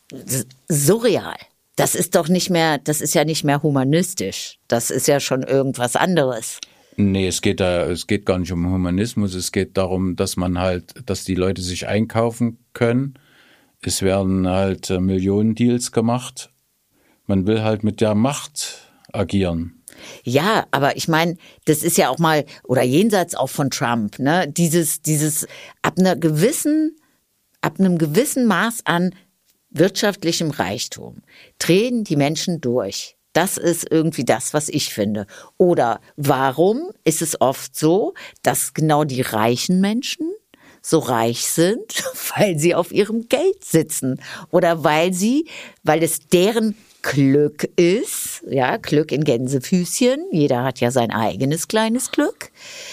surreal. Das ist doch nicht mehr, das ist ja nicht mehr humanistisch. Das ist ja schon irgendwas anderes.
Nee, es geht da, es geht gar nicht um Humanismus. Es geht darum, dass man halt, dass die Leute sich einkaufen können. Es werden halt Millionendeals gemacht. Man will halt mit der Macht agieren.
Ja, aber ich meine, das ist ja auch mal, oder jenseits auch von Trump, ne, dieses, dieses ab einer gewissen, ab einem gewissen Maß an wirtschaftlichem Reichtum drehen die Menschen durch. Das ist irgendwie das, was ich finde. Oder warum ist es oft so, dass genau die reichen Menschen so reich sind, weil sie auf ihrem Geld sitzen oder weil sie, weil es deren Glück ist, ja, Glück in Gänsefüßchen, jeder hat ja sein eigenes kleines Glück.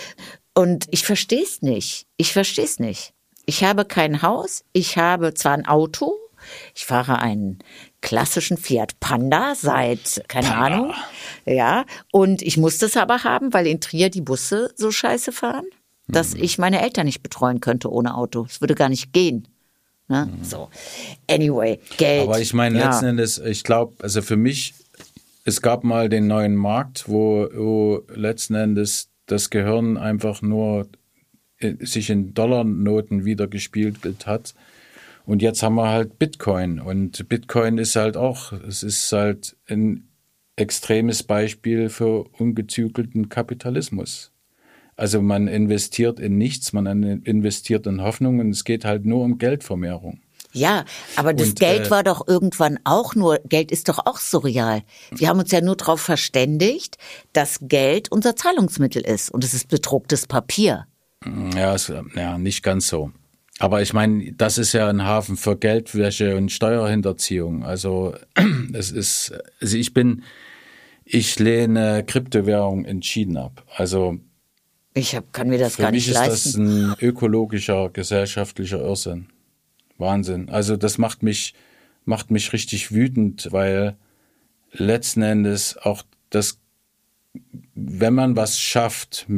Und ich verstehe es nicht, ich verstehe es nicht. Ich habe kein Haus, ich habe zwar ein Auto, ich fahre einen klassischen Fiat Panda seit, keine Panda. Ahnung, ja, und ich muss das aber haben, weil in Trier die Busse so scheiße fahren, dass ich meine Eltern nicht betreuen könnte ohne Auto. Es würde gar nicht gehen. Ne? Mhm. So. Anyway, Geld.
Aber ich meine,
ja.
letzten Endes, ich glaube, also für mich, es gab mal den neuen Markt, wo, wo letzten Endes das Gehirn einfach nur sich in Dollarnoten wiedergespiegelt hat. Und jetzt haben wir halt Bitcoin. Und Bitcoin ist halt auch, es ist halt ein extremes Beispiel für ungezügelten Kapitalismus. Also man investiert in nichts, man investiert in Hoffnung und es geht halt nur um Geldvermehrung.
Ja, aber das und, Geld äh, war doch irgendwann auch nur, Geld ist doch auch surreal. Wir haben uns ja nur darauf verständigt, dass Geld unser Zahlungsmittel ist und es ist bedrucktes Papier.
Ja, es, ja, nicht ganz so. Aber ich meine, das ist ja ein Hafen für Geldwäsche und Steuerhinterziehung. Also es ist, also ich bin, ich lehne Kryptowährung entschieden ab. Also
Ich hab, kann mir das gar nicht leisten.
Für mich ist das ein ökologischer, gesellschaftlicher Irrsinn. Wahnsinn. Also das macht mich, macht mich richtig wütend, weil letzten Endes auch das, wenn man was schafft mit,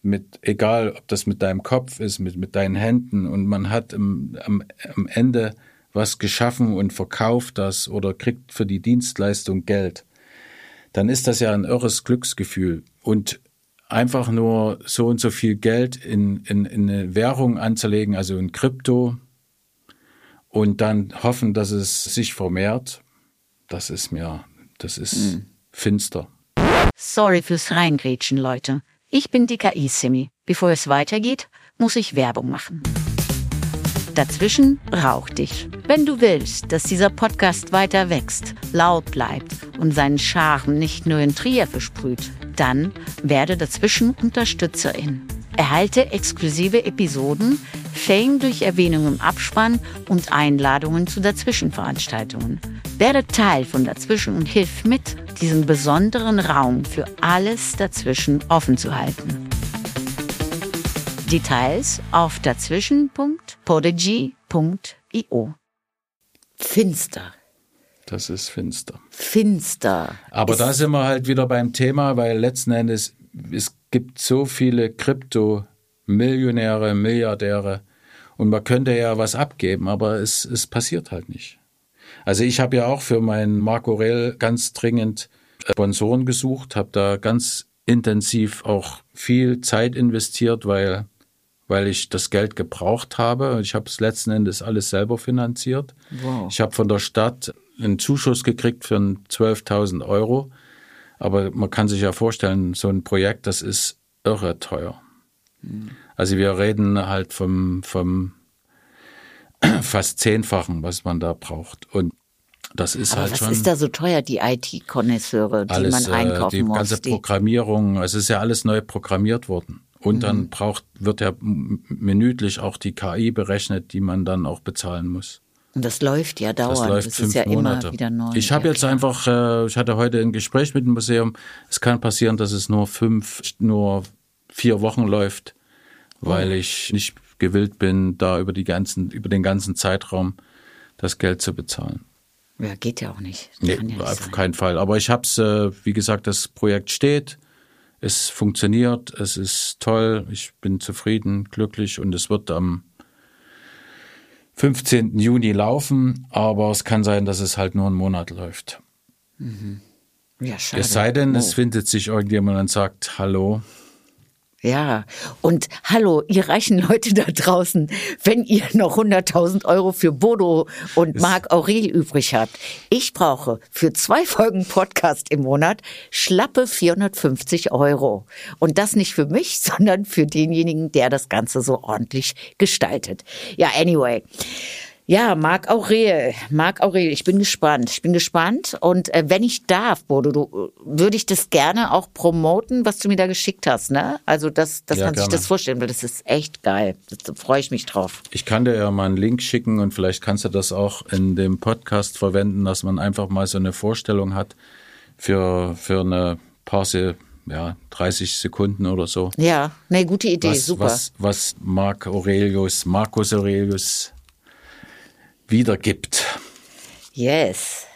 mit, egal ob das mit deinem Kopf ist, mit, mit deinen Händen und man hat im, am, am Ende was geschaffen und verkauft das oder kriegt für die Dienstleistung Geld, dann ist das ja ein irres Glücksgefühl. Und einfach nur so und so viel Geld in, in, in eine Währung anzulegen, also in Krypto, und dann hoffen, dass es sich vermehrt, das ist mir, das ist mhm. finster.
Sorry fürs Reingrätschen, Leute. Ich bin die K I-Simi. Bevor es weitergeht, muss ich Werbung machen. Dazwischen rauch dich. Wenn du willst, dass dieser Podcast weiter wächst, laut bleibt und seinen Charme nicht nur in Trier versprüht, dann werde dazwischen Unterstützerin. Erhalte exklusive Episoden, Fame durch Erwähnung im Abspann und Einladungen zu Dazwischenveranstaltungen. Werde Teil von Dazwischen und hilf mit, diesen besonderen Raum für alles dazwischen offen zu halten. Details auf dazwischen punkt podigy punkt io. Finster.
Das ist finster.
Finster.
Aber
ist
da sind wir halt wieder beim Thema, weil letzten Endes, es gibt so viele Krypto-Millionäre, Milliardäre und man könnte ja was abgeben, aber es, es passiert halt nicht. Also ich habe ja auch für meinen Marc Aurel ganz dringend Sponsoren gesucht, habe da ganz intensiv auch viel Zeit investiert, weil, weil ich das Geld gebraucht habe. Ich habe es letzten Endes alles selber finanziert.
Wow.
Ich habe von der Stadt einen Zuschuss gekriegt für zwölftausend Euro. Aber man kann sich ja vorstellen, so ein Projekt, das ist irre teuer. Mhm. Also wir reden halt vom, vom fast Zehnfachen, was man da braucht. Und das ist
Aber
halt
was
schon.
Was ist da so teuer, die I T-Konnoisseure, die
alles,
man einkaufen
die
muss?
ganze
die ganze
Programmierung, es ist ja alles neu programmiert worden. Und mhm. dann braucht, wird ja minütlich auch die K I berechnet, die man dann auch bezahlen muss.
Und das läuft ja dauernd.
Das läuft
das
fünf
ist ja
Monate.
Immer wieder neu.
Ich habe
ja,
jetzt
klar.
einfach, äh, ich hatte heute ein Gespräch mit dem Museum. Es kann passieren, dass es nur fünf, nur vier Wochen läuft, weil oh. ich nicht gewillt bin, da über die ganzen, über den ganzen Zeitraum das Geld zu bezahlen.
Ja, geht ja auch nicht.
Das nee,
kann ja nicht
auf
sein.
keinen Fall. Aber ich habe es, äh, wie gesagt, das Projekt steht, es funktioniert, es ist toll, ich bin zufrieden, glücklich und es wird am fünfzehnten Juni laufen, aber es kann sein, dass es halt nur einen Monat läuft.
Mhm. Ja, schade.
Es sei denn,
oh.
es findet sich irgendjemand und sagt, hallo.
Ja, und hallo, ihr reichen Leute da draußen, wenn ihr noch hunderttausend Euro für Bodo und Marc Aurel übrig habt. Ich brauche für zwei Folgen Podcast im Monat schlappe vierhundertfünfzig Euro. Und das nicht für mich, sondern für denjenigen, der das Ganze so ordentlich gestaltet. Ja, anyway. Ja, Marc Aurel, Marc Aurel, ich bin gespannt, ich bin gespannt und äh, wenn ich darf, Bodo, du, würde ich das gerne auch promoten, was du mir da geschickt hast, ne? Also, dass, dass
ja,
man
gerne.
sich das vorstellen will, das ist echt geil, da freue ich mich drauf.
Ich kann dir ja mal einen Link schicken und vielleicht kannst du das auch in dem Podcast verwenden, dass man einfach mal so eine Vorstellung hat für, für eine paar, ja, dreißig Sekunden oder so.
Ja, ne, gute Idee,
was,
super.
Was, was Marc Aurelius, Marcus Aurelius wiedergibt.
Yes.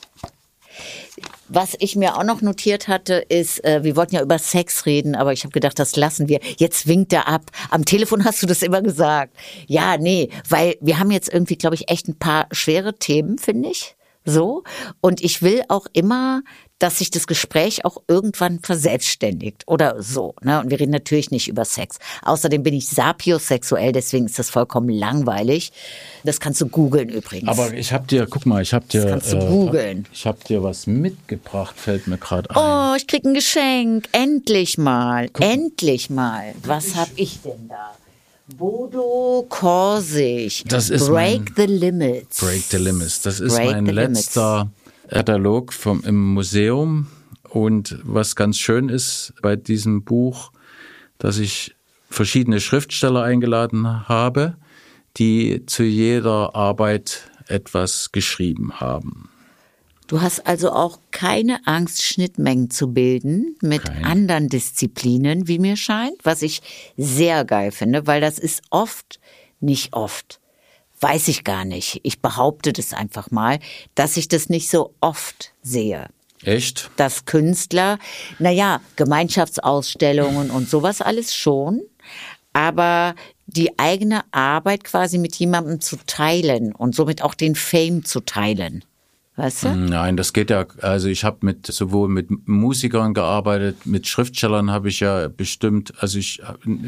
Was ich mir auch noch notiert hatte, ist, äh, wir wollten ja über Sex reden, aber ich habe gedacht, das lassen wir. Jetzt winkt er ab. Am Telefon hast du das immer gesagt. Ja, nee, weil wir haben jetzt irgendwie, glaube ich, echt ein paar schwere Themen, finde ich. So. Und ich will auch immer, dass sich das Gespräch auch irgendwann verselbstständigt oder so. Ne? Und wir reden natürlich nicht über Sex. Außerdem bin ich sapiosexuell, deswegen ist das vollkommen langweilig. Das kannst du googeln übrigens.
Aber ich habe dir, guck mal, ich habe dir,
das kannst du
äh,
googeln.
Ich habe dir was mitgebracht, fällt mir gerade ein.
Oh, ich krieg ein Geschenk. Endlich mal. Guck. Endlich mal. Was hab ich denn da? Bodo Korsig.
Das ist
Break
mein,
the Limits.
Break the Limits. Das ist
Break
mein letzter Limits. Katalog vom, im Museum. Und was ganz schön ist bei diesem Buch, dass ich verschiedene Schriftsteller eingeladen habe, die zu jeder Arbeit etwas geschrieben haben.
Du hast also auch keine Angst, Schnittmengen zu bilden mit Kein. anderen Disziplinen, wie mir scheint, was ich sehr geil finde, weil das ist oft, nicht oft, weiß ich gar nicht. Ich behaupte das einfach mal, dass ich das nicht so oft sehe.
Echt?
Dass Künstler, naja, Gemeinschaftsausstellungen und sowas alles schon, aber die eigene Arbeit quasi mit jemandem zu teilen und somit auch den Fame zu teilen. Weißt du?
Nein, das geht ja, also ich habe mit sowohl mit Musikern gearbeitet, mit Schriftstellern habe ich ja bestimmt, also ich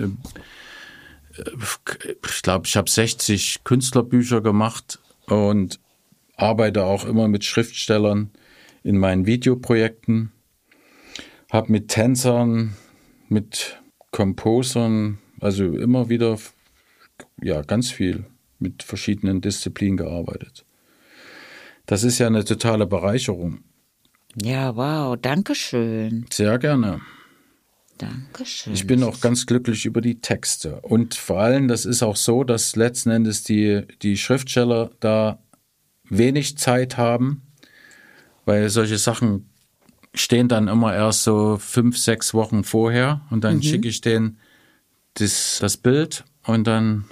ich glaube, ich habe sechzig Künstlerbücher gemacht und arbeite auch immer mit Schriftstellern in meinen Videoprojekten, habe mit Tänzern, mit Composern, also immer wieder, ja, ganz viel mit verschiedenen Disziplinen gearbeitet. Das ist ja eine totale Bereicherung.
Ja, wow, danke schön.
Sehr gerne.
Dankeschön.
Ich bin auch ganz glücklich über die Texte. Und vor allem, das ist auch so, dass letzten Endes die, die Schriftsteller da wenig Zeit haben, weil solche Sachen stehen dann immer erst so fünf, sechs Wochen vorher und dann mhm. schicke ich denen das, das Bild und dann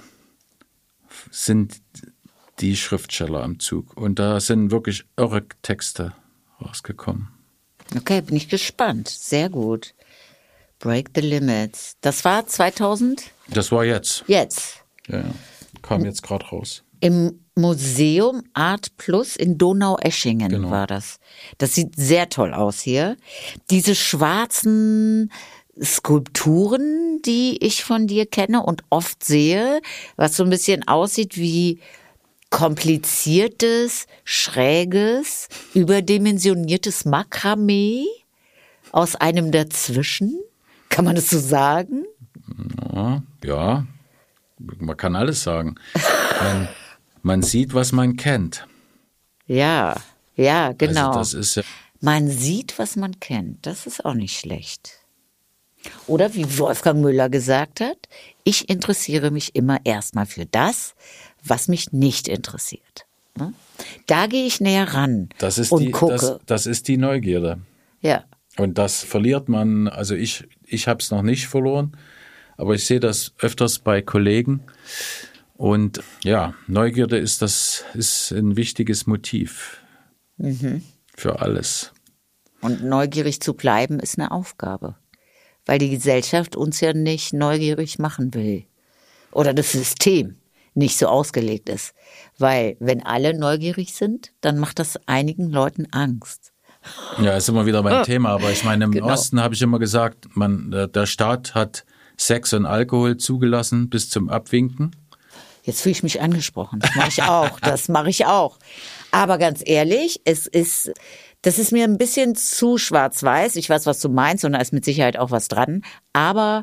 sind die Schriftsteller am Zug. Und da sind wirklich irre Texte rausgekommen.
Okay, bin ich gespannt. Sehr gut. Break the Limits. Das war zweitausend?
Das war jetzt.
Jetzt.
Ja, kam jetzt gerade raus.
Im Museum Art Plus in Donaueschingen
genau.
war das. Das sieht sehr toll aus hier. Diese schwarzen Skulpturen, die ich von dir kenne und oft sehe, was so ein bisschen aussieht wie kompliziertes, schräges, überdimensioniertes Makramee aus einem dazwischen. Kann man das so sagen?
Ja, ja. Man kann alles sagen. Man, man sieht, was man kennt.
Ja, ja, genau.
Also das ist ja
man sieht, was man kennt. Das ist auch nicht schlecht. Oder wie Wolfgang Müller gesagt hat, ich interessiere mich immer erstmal für das, was mich nicht interessiert. Da gehe ich näher ran
das ist
und
die,
gucke.
Das, das ist die Neugierde.
Ja.
Und das verliert man, also ich, ich habe es noch nicht verloren, aber ich sehe das öfters bei Kollegen. Und ja, Neugierde ist das ist ein wichtiges Motiv mhm. für alles.
Und neugierig zu bleiben ist eine Aufgabe, weil die Gesellschaft uns ja nicht neugierig machen will. Oder das System nicht so ausgelegt ist. Weil wenn alle neugierig sind, dann macht das einigen Leuten Angst.
Ja, ist immer wieder mein Thema, aber ich meine, im
genau.
Osten habe ich immer gesagt, man, der Staat hat Sex und Alkohol zugelassen bis zum Abwinken.
Jetzt fühle ich mich angesprochen. Das mache ich auch. Das mache ich auch. Aber ganz ehrlich, es ist, das ist mir ein bisschen zu schwarz-weiß. Ich weiß, was du meinst und da ist mit Sicherheit auch was dran. Aber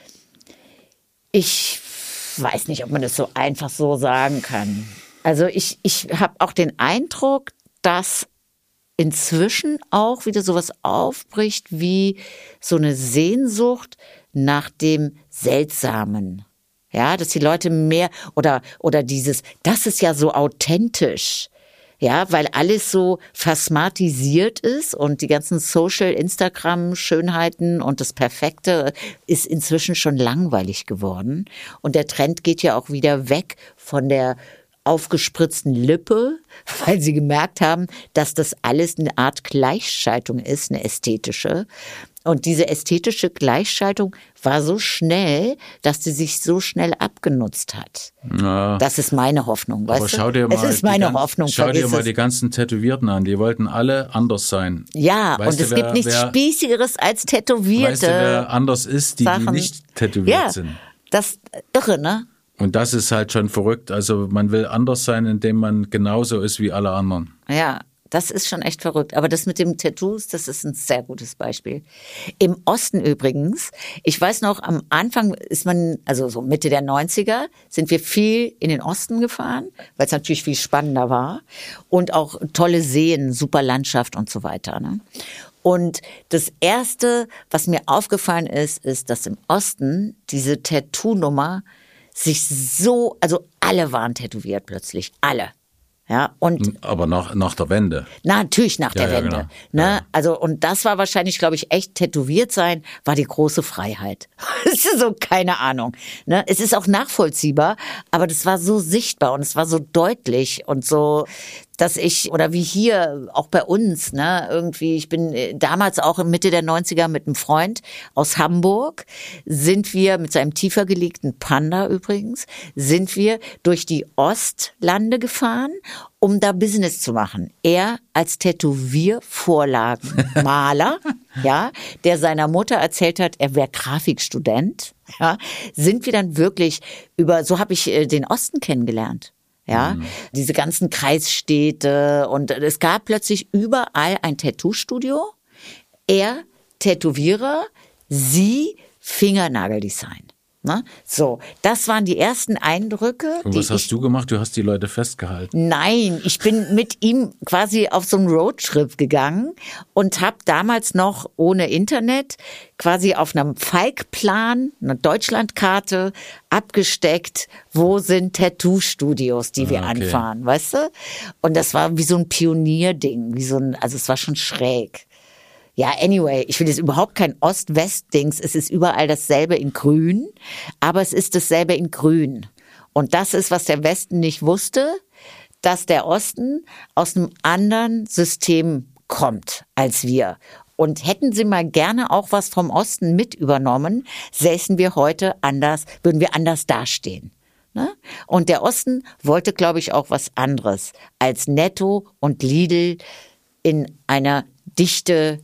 ich weiß nicht, ob man das so einfach so sagen kann. Also ich, ich habe auch den Eindruck, dass inzwischen auch wieder sowas aufbricht wie so eine Sehnsucht nach dem Seltsamen. Ja, dass die Leute mehr oder, oder dieses, das ist ja so authentisch. Ja, weil alles so versmartisiert ist und die ganzen Social, Instagram Schönheiten und das Perfekte ist inzwischen schon langweilig geworden. Und der Trend geht ja auch wieder weg von der aufgespritzten Lippe, weil sie gemerkt haben, dass das alles eine Art Gleichschaltung ist, eine ästhetische. Und diese ästhetische Gleichschaltung war so schnell, dass sie sich so schnell abgenutzt hat. Ja. Das ist meine Hoffnung, weißt
aber schau dir
du?
mal
Es ist meine
ganz,
Hoffnung.
Schau dir mal
es.
die ganzen Tätowierten an, die wollten alle anders sein.
Ja,
weißt
und
du,
es
wer,
gibt nichts
wer,
Spießigeres als Tätowierte.
Weißt du, wer anders ist, die,
Sachen.
die nicht tätowiert
ja,
sind?
Das irre, ne?
Und das ist halt schon verrückt. Also man will anders sein, indem man genauso ist wie alle anderen.
Ja, das ist schon echt verrückt. Aber das mit dem Tattoos, das ist ein sehr gutes Beispiel. Im Osten übrigens, ich weiß noch, am Anfang ist man, also so Mitte der neunziger, sind wir viel in den Osten gefahren, weil es natürlich viel spannender war. Und auch tolle Seen, super Landschaft und so weiter, ne? Und das Erste, was mir aufgefallen ist, ist, dass im Osten diese Tattoo-Nummer sich so, also alle waren tätowiert plötzlich, alle. Ja, und
aber nach, nach der Wende.
Na, natürlich nach
ja,
der
ja,
Wende.
Genau.
Ne?
Ja.
Also, und das war wahrscheinlich, glaube ich, echt tätowiert sein, war die große Freiheit. Das ist so, keine Ahnung. Ne? Es ist auch nachvollziehbar, aber das war so sichtbar und es war so deutlich und so, dass ich, oder wie hier, auch bei uns, ne, irgendwie, ich bin damals auch in Mitte der neunziger mit einem Freund aus Hamburg, sind wir mit seinem tiefer gelegten Panda übrigens, sind wir durch die Ostlande gefahren, um da Business zu machen. Er als Tätowiervorlagenmaler, ja, der seiner Mutter erzählt hat, er wäre Grafikstudent, ja, sind wir dann wirklich über, so habe ich den Osten kennengelernt. Ja, mhm. Diese ganzen Kreisstädte und es gab plötzlich überall ein Tattoo-Studio. Er Tätowierer, sie Fingernageldesign. Ne? So, das waren die ersten Eindrücke.
Und was hast ich, du gemacht? Du hast die Leute festgehalten.
Nein, ich bin mit ihm quasi auf so einen Roadtrip gegangen und habe damals noch ohne Internet quasi auf einem Falkplan, einer Deutschlandkarte abgesteckt, wo sind Tattoo-Studios, die wir ah, okay. anfahren, weißt du? Und das war wie so ein Pionierding, wie so ein, also es war schon schräg. Ja, anyway, ich will jetzt überhaupt kein Ost-West-Dings. Es ist überall dasselbe in Grün, aber es ist dasselbe in Grün. Und das ist, was der Westen nicht wusste, dass der Osten aus einem anderen System kommt als wir. Und hätten sie mal gerne auch was vom Osten mit übernommen, säßen wir heute anders, würden wir anders dastehen. Ne? Und der Osten wollte, glaube ich, auch was anderes als Netto und Lidl in einer Dichte,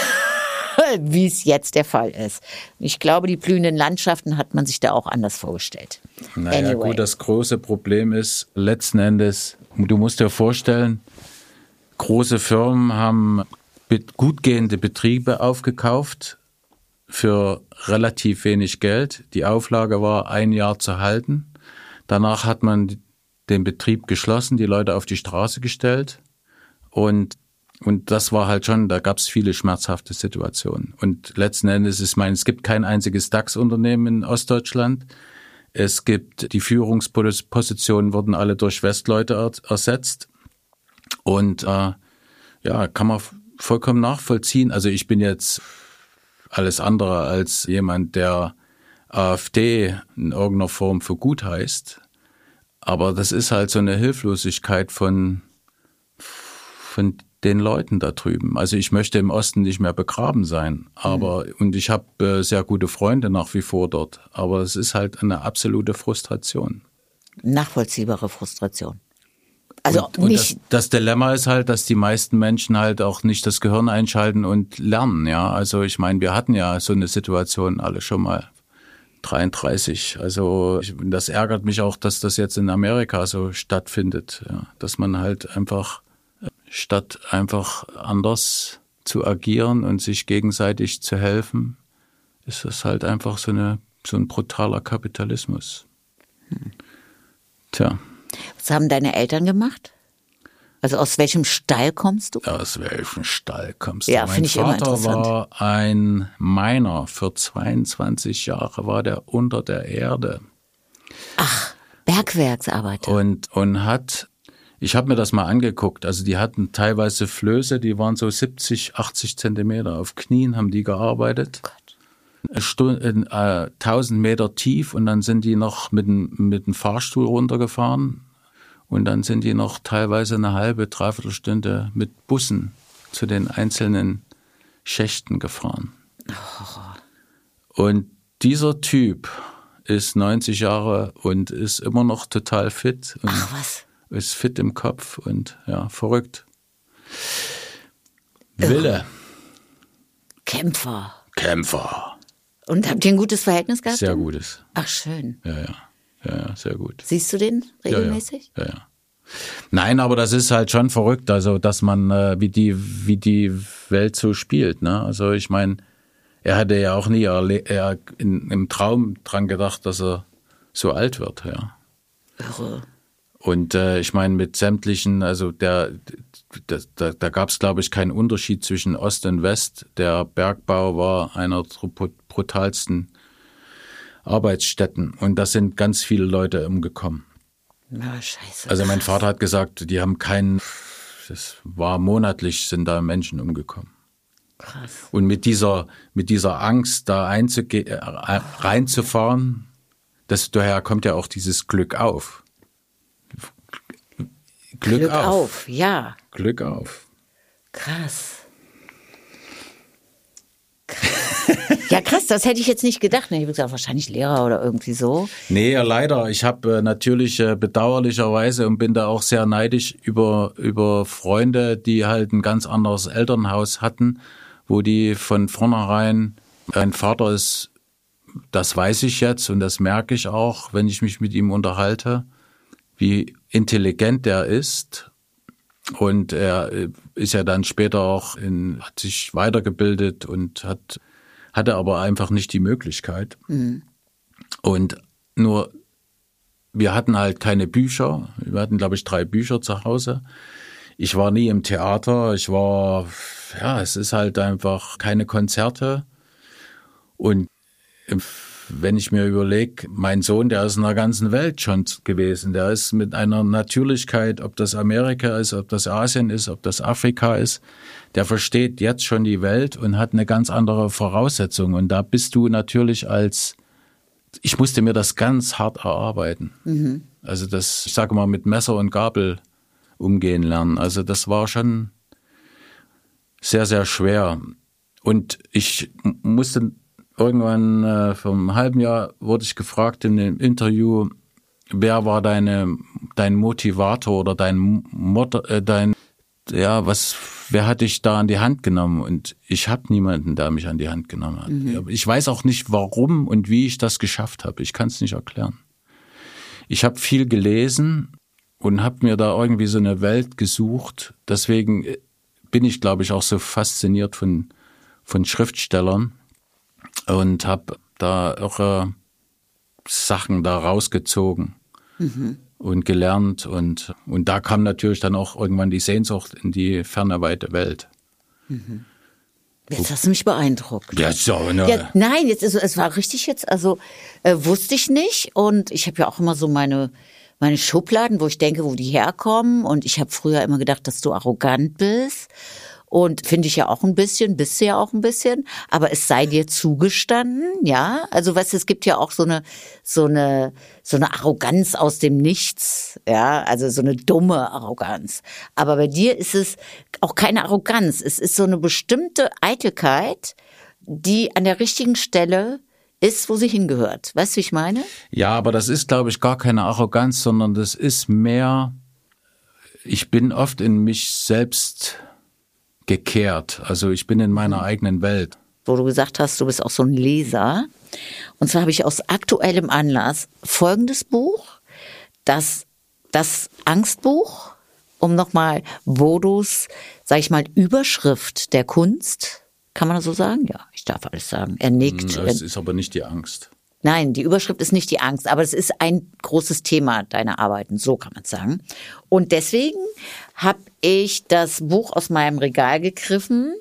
wie es jetzt der Fall ist. Ich glaube, die blühenden Landschaften hat man sich da auch anders vorgestellt.
Naja, anyway. Gut, das große Problem ist letzten Endes, du musst dir vorstellen, große Firmen haben gut gehende Betriebe aufgekauft für relativ wenig Geld. Die Auflage war, ein Jahr zu halten. Danach hat man den Betrieb geschlossen, die Leute auf die Straße gestellt und Und das war halt schon, da gab es viele schmerzhafte Situationen. Und letzten Endes, ich meine, es gibt kein einziges DAX-Unternehmen in Ostdeutschland. Es gibt, die Führungspositionen wurden alle durch Westleute ersetzt. Und äh, ja, kann man vollkommen nachvollziehen. Also ich bin jetzt alles andere als jemand, der AfD in irgendeiner Form für gut heißt. Aber das ist halt so eine Hilflosigkeit von, von den Leuten da drüben. Also ich möchte im Osten nicht mehr begraben sein, aber mhm. und ich habe äh, sehr gute Freunde nach wie vor dort, aber es ist halt eine absolute Frustration.
Nachvollziehbare Frustration. Also
und, und
nicht
das, das Dilemma ist halt, dass die meisten Menschen halt auch nicht das Gehirn einschalten und lernen. Ja, also ich meine, wir hatten ja so eine Situation alle schon mal. dreiunddreißig. Also ich, das ärgert mich auch, dass das jetzt in Amerika so stattfindet, ja, dass man halt einfach statt einfach anders zu agieren und sich gegenseitig zu helfen, ist es halt einfach so eine so ein brutaler Kapitalismus. Hm. Tja.
Was haben deine Eltern gemacht? Also aus welchem Stall kommst du?
Aus welchem Stall kommst du?
Ja, finde ich immer interessant.
Mein Vater war ein Miner. Für zweiundzwanzig Jahre war der unter der Erde.
Ach, Bergwerksarbeiter. Und,
und hat, ich habe mir das mal angeguckt, also die hatten teilweise Flöße, die waren so siebzig, achtzig Zentimeter. Auf Knien haben die gearbeitet. Oh Gott. Stunde, äh, tausend Meter tief und dann sind die noch mit dem, mit dem Fahrstuhl runtergefahren. Und dann sind die noch teilweise eine halbe, dreiviertel Stunde mit Bussen zu den einzelnen Schächten gefahren. Oh. Und dieser Typ ist neunzig Jahre und ist immer noch total fit. Und
Ach was?
Ist fit im Kopf und ja, verrückt. Wille.
Kämpfer.
Kämpfer.
Und habt ihr ein gutes Verhältnis gehabt?
Sehr gutes.
Ach, schön.
Ja, ja. Ja, ja, sehr gut.
Siehst du den regelmäßig?
Ja, ja, ja, ja. Nein, aber das ist halt schon verrückt, also dass man, äh, wie die wie die Welt so spielt. Ne? Also ich meine, er hatte ja auch nie erle- er in, im Traum dran gedacht, dass er so alt wird. Ja.
Irre.
Und äh, ich meine, mit sämtlichen, also der, der, da, da gab es, glaube ich, keinen Unterschied zwischen Ost und West. Der Bergbau war einer der brutalsten Arbeitsstätten und da sind ganz viele Leute umgekommen.
Na, scheiße.
Also mein Vater hat gesagt, die haben keinen, das war monatlich, sind da Menschen umgekommen.
Krass.
Und mit dieser, mit dieser Angst, da einzuge- äh, reinzufahren, das, daher kommt ja auch dieses Glück auf. Glück,
Glück
auf.
auf, ja.
Glück auf.
Krass. Ja, krass, das hätte ich jetzt nicht gedacht. Ich habe gesagt, wahrscheinlich Lehrer oder irgendwie so.
Nee, ja, leider. Ich habe äh, natürlich äh, bedauerlicherweise und bin da auch sehr neidisch über, über Freunde, die halt ein ganz anderes Elternhaus hatten, wo die von vornherein, mein Vater ist, das weiß ich jetzt und das merke ich auch, wenn ich mich mit ihm unterhalte, wie intelligent er ist. Und er ist ja dann später auch in, hat sich weitergebildet und hat, hatte aber einfach nicht die Möglichkeit. Mhm. Und nur, wir hatten halt keine Bücher. Wir hatten, glaube ich, drei Bücher zu Hause. Ich war nie im Theater. Ich war, ja, es ist halt einfach keine Konzerte. Und wenn ich mir überlege, mein Sohn, der ist in der ganzen Welt schon gewesen. Der ist mit einer Natürlichkeit, ob das Amerika ist, ob das Asien ist, ob das Afrika ist, der versteht jetzt schon die Welt und hat eine ganz andere Voraussetzung. Und da bist du natürlich als, ich musste mir das ganz hart erarbeiten. Mhm. Also das, ich sage mal, mit Messer und Gabel umgehen lernen. Also das war schon sehr, sehr schwer. Und ich musste irgendwann äh, vor einem halben Jahr wurde ich gefragt in einem Interview, wer war deine dein Motivator oder dein Motto, äh, dein ja was, wer hat dich da an die Hand genommen? Und ich habe niemanden, der mich an die Hand genommen hat. Mhm. Ich weiß auch nicht, warum und wie ich das geschafft habe. Ich kann es nicht erklären. Ich habe viel gelesen und habe mir da irgendwie so eine Welt gesucht. Deswegen bin ich, glaube ich, auch so fasziniert von von Schriftstellern. Und habe da auch äh, Sachen da rausgezogen mhm. und gelernt. Und, und da kam natürlich dann auch irgendwann die Sehnsucht in die ferne, weite Welt.
Mhm. Jetzt hast du mich beeindruckt.
Ja, so, ne.
Ja, nein, jetzt ist, es war richtig jetzt, also äh, wusste ich nicht. Und ich habe ja auch immer so meine, meine Schubladen, wo ich denke, wo die herkommen. Und ich habe früher immer gedacht, dass du arrogant bist. Und finde ich ja auch ein bisschen, bist du ja auch ein bisschen, aber es sei dir zugestanden, ja. Also weißt du, es gibt ja auch so eine, so eine, so eine Arroganz aus dem Nichts, ja, also so eine dumme Arroganz. Aber bei dir ist es auch keine Arroganz, es ist so eine bestimmte Eitelkeit, die an der richtigen Stelle ist, wo sie hingehört. Weißt du, wie ich meine?
Ja, aber das ist, glaube ich, gar keine Arroganz, sondern das ist mehr, ich bin oft in mich selbst gekehrt. Also ich bin in meiner eigenen Welt.
Wo du gesagt hast, du bist auch so ein Leser. Und zwar habe ich aus aktuellem Anlass folgendes Buch, das, das Angstbuch, um nochmal Bodos, sag ich mal, Überschrift der Kunst. Kann man das so sagen? Ja, ich darf alles sagen. Er nickt.
Das ist aber nicht die Angst.
Nein, die Überschrift ist nicht die Angst, aber es ist ein großes Thema deiner Arbeiten, so kann man sagen. Und deswegen habe ich das Buch aus meinem Regal gegriffen.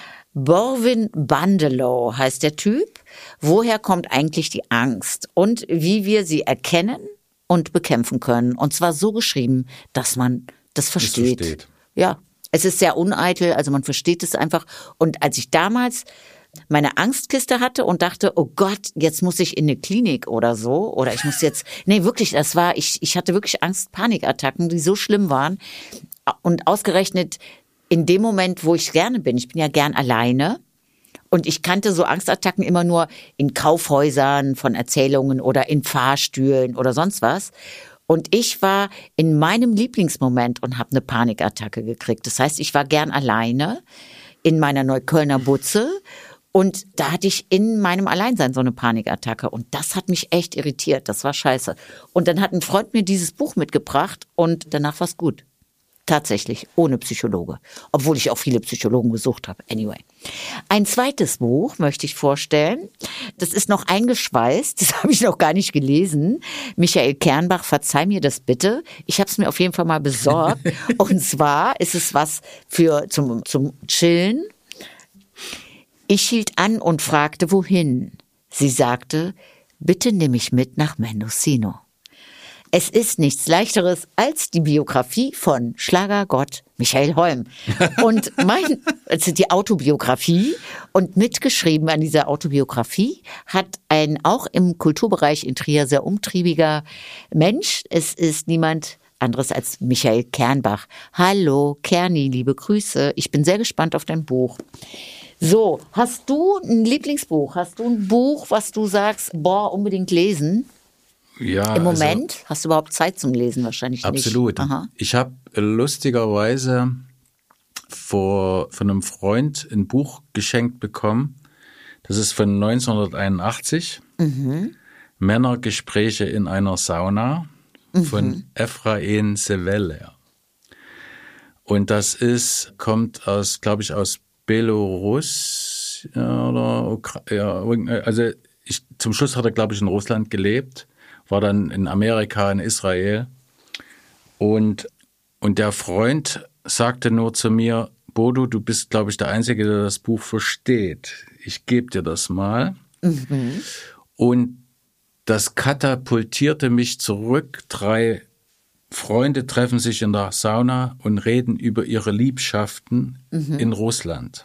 Borwin Bandelow heißt der Typ. Woher kommt eigentlich die Angst und wie wir sie erkennen und bekämpfen können? Und zwar so geschrieben, dass man das versteht. Das versteht. Ja, es ist sehr uneitel, also man versteht es einfach. Und als ich damals meine Angstkiste hatte und dachte, oh Gott, jetzt muss ich in eine Klinik oder so, oder ich muss jetzt, nee, wirklich, das war, ich, ich hatte wirklich Angst, Panikattacken, die so schlimm waren. Und ausgerechnet in dem Moment, wo ich gerne bin, ich bin ja gern alleine und ich kannte so Angstattacken immer nur in Kaufhäusern von Erzählungen oder in Fahrstühlen oder sonst was. Und ich war in meinem Lieblingsmoment und habe eine Panikattacke gekriegt. Das heißt, ich war gern alleine in meiner Neuköllner Butze. Und da hatte ich in meinem Alleinsein so eine Panikattacke. Und das hat mich echt irritiert. Das war scheiße. Und dann hat ein Freund mir dieses Buch mitgebracht und danach war es gut. Tatsächlich, ohne Psychologe. Obwohl ich auch viele Psychologen gesucht habe. Anyway. Ein zweites Buch möchte ich vorstellen. Das ist noch eingeschweißt. Das habe ich noch gar nicht gelesen. Michael Kernbach, verzeih mir das bitte. Ich habe es mir auf jeden Fall mal besorgt. Und zwar ist es was für zum, zum Chillen. Ich hielt an und fragte, wohin. Sie sagte, bitte nimm mich mit nach Mendocino. Es ist nichts Leichteres als die Biografie von Schlagergott Michael Holm. Und mein, also die Autobiografie und mitgeschrieben an dieser Autobiografie hat ein auch im Kulturbereich in Trier sehr umtriebiger Mensch. Es ist niemand anderes als Michael Kernbach. Hallo, Kerni, liebe Grüße. Ich bin sehr gespannt auf dein Buch. So, hast du ein Lieblingsbuch? Hast du ein Buch, was du sagst, boah, unbedingt lesen?
Ja.
Im Moment?
Also,
hast du überhaupt Zeit zum Lesen? Wahrscheinlich
absolut.
nicht. Absolut.
Ich habe lustigerweise vor, von einem Freund ein Buch geschenkt bekommen. Das ist von neunzehnhunderteinundachtzig. Mhm. Männergespräche in einer Sauna von mhm. Ephraim Seveler. Und das ist, kommt aus, glaube ich, aus Belarus oder Ukra- ja, also ich, zum Schluss hat er, glaube ich, in Russland gelebt, war dann in Amerika, in Israel. Und, und der Freund sagte nur zu mir, Bodo, du bist, glaube ich, der Einzige, der das Buch versteht. Ich gebe dir das mal. Mhm. Und das katapultierte mich zurück. Drei Freunde treffen sich in der Sauna und reden über ihre Liebschaften mhm. in Russland.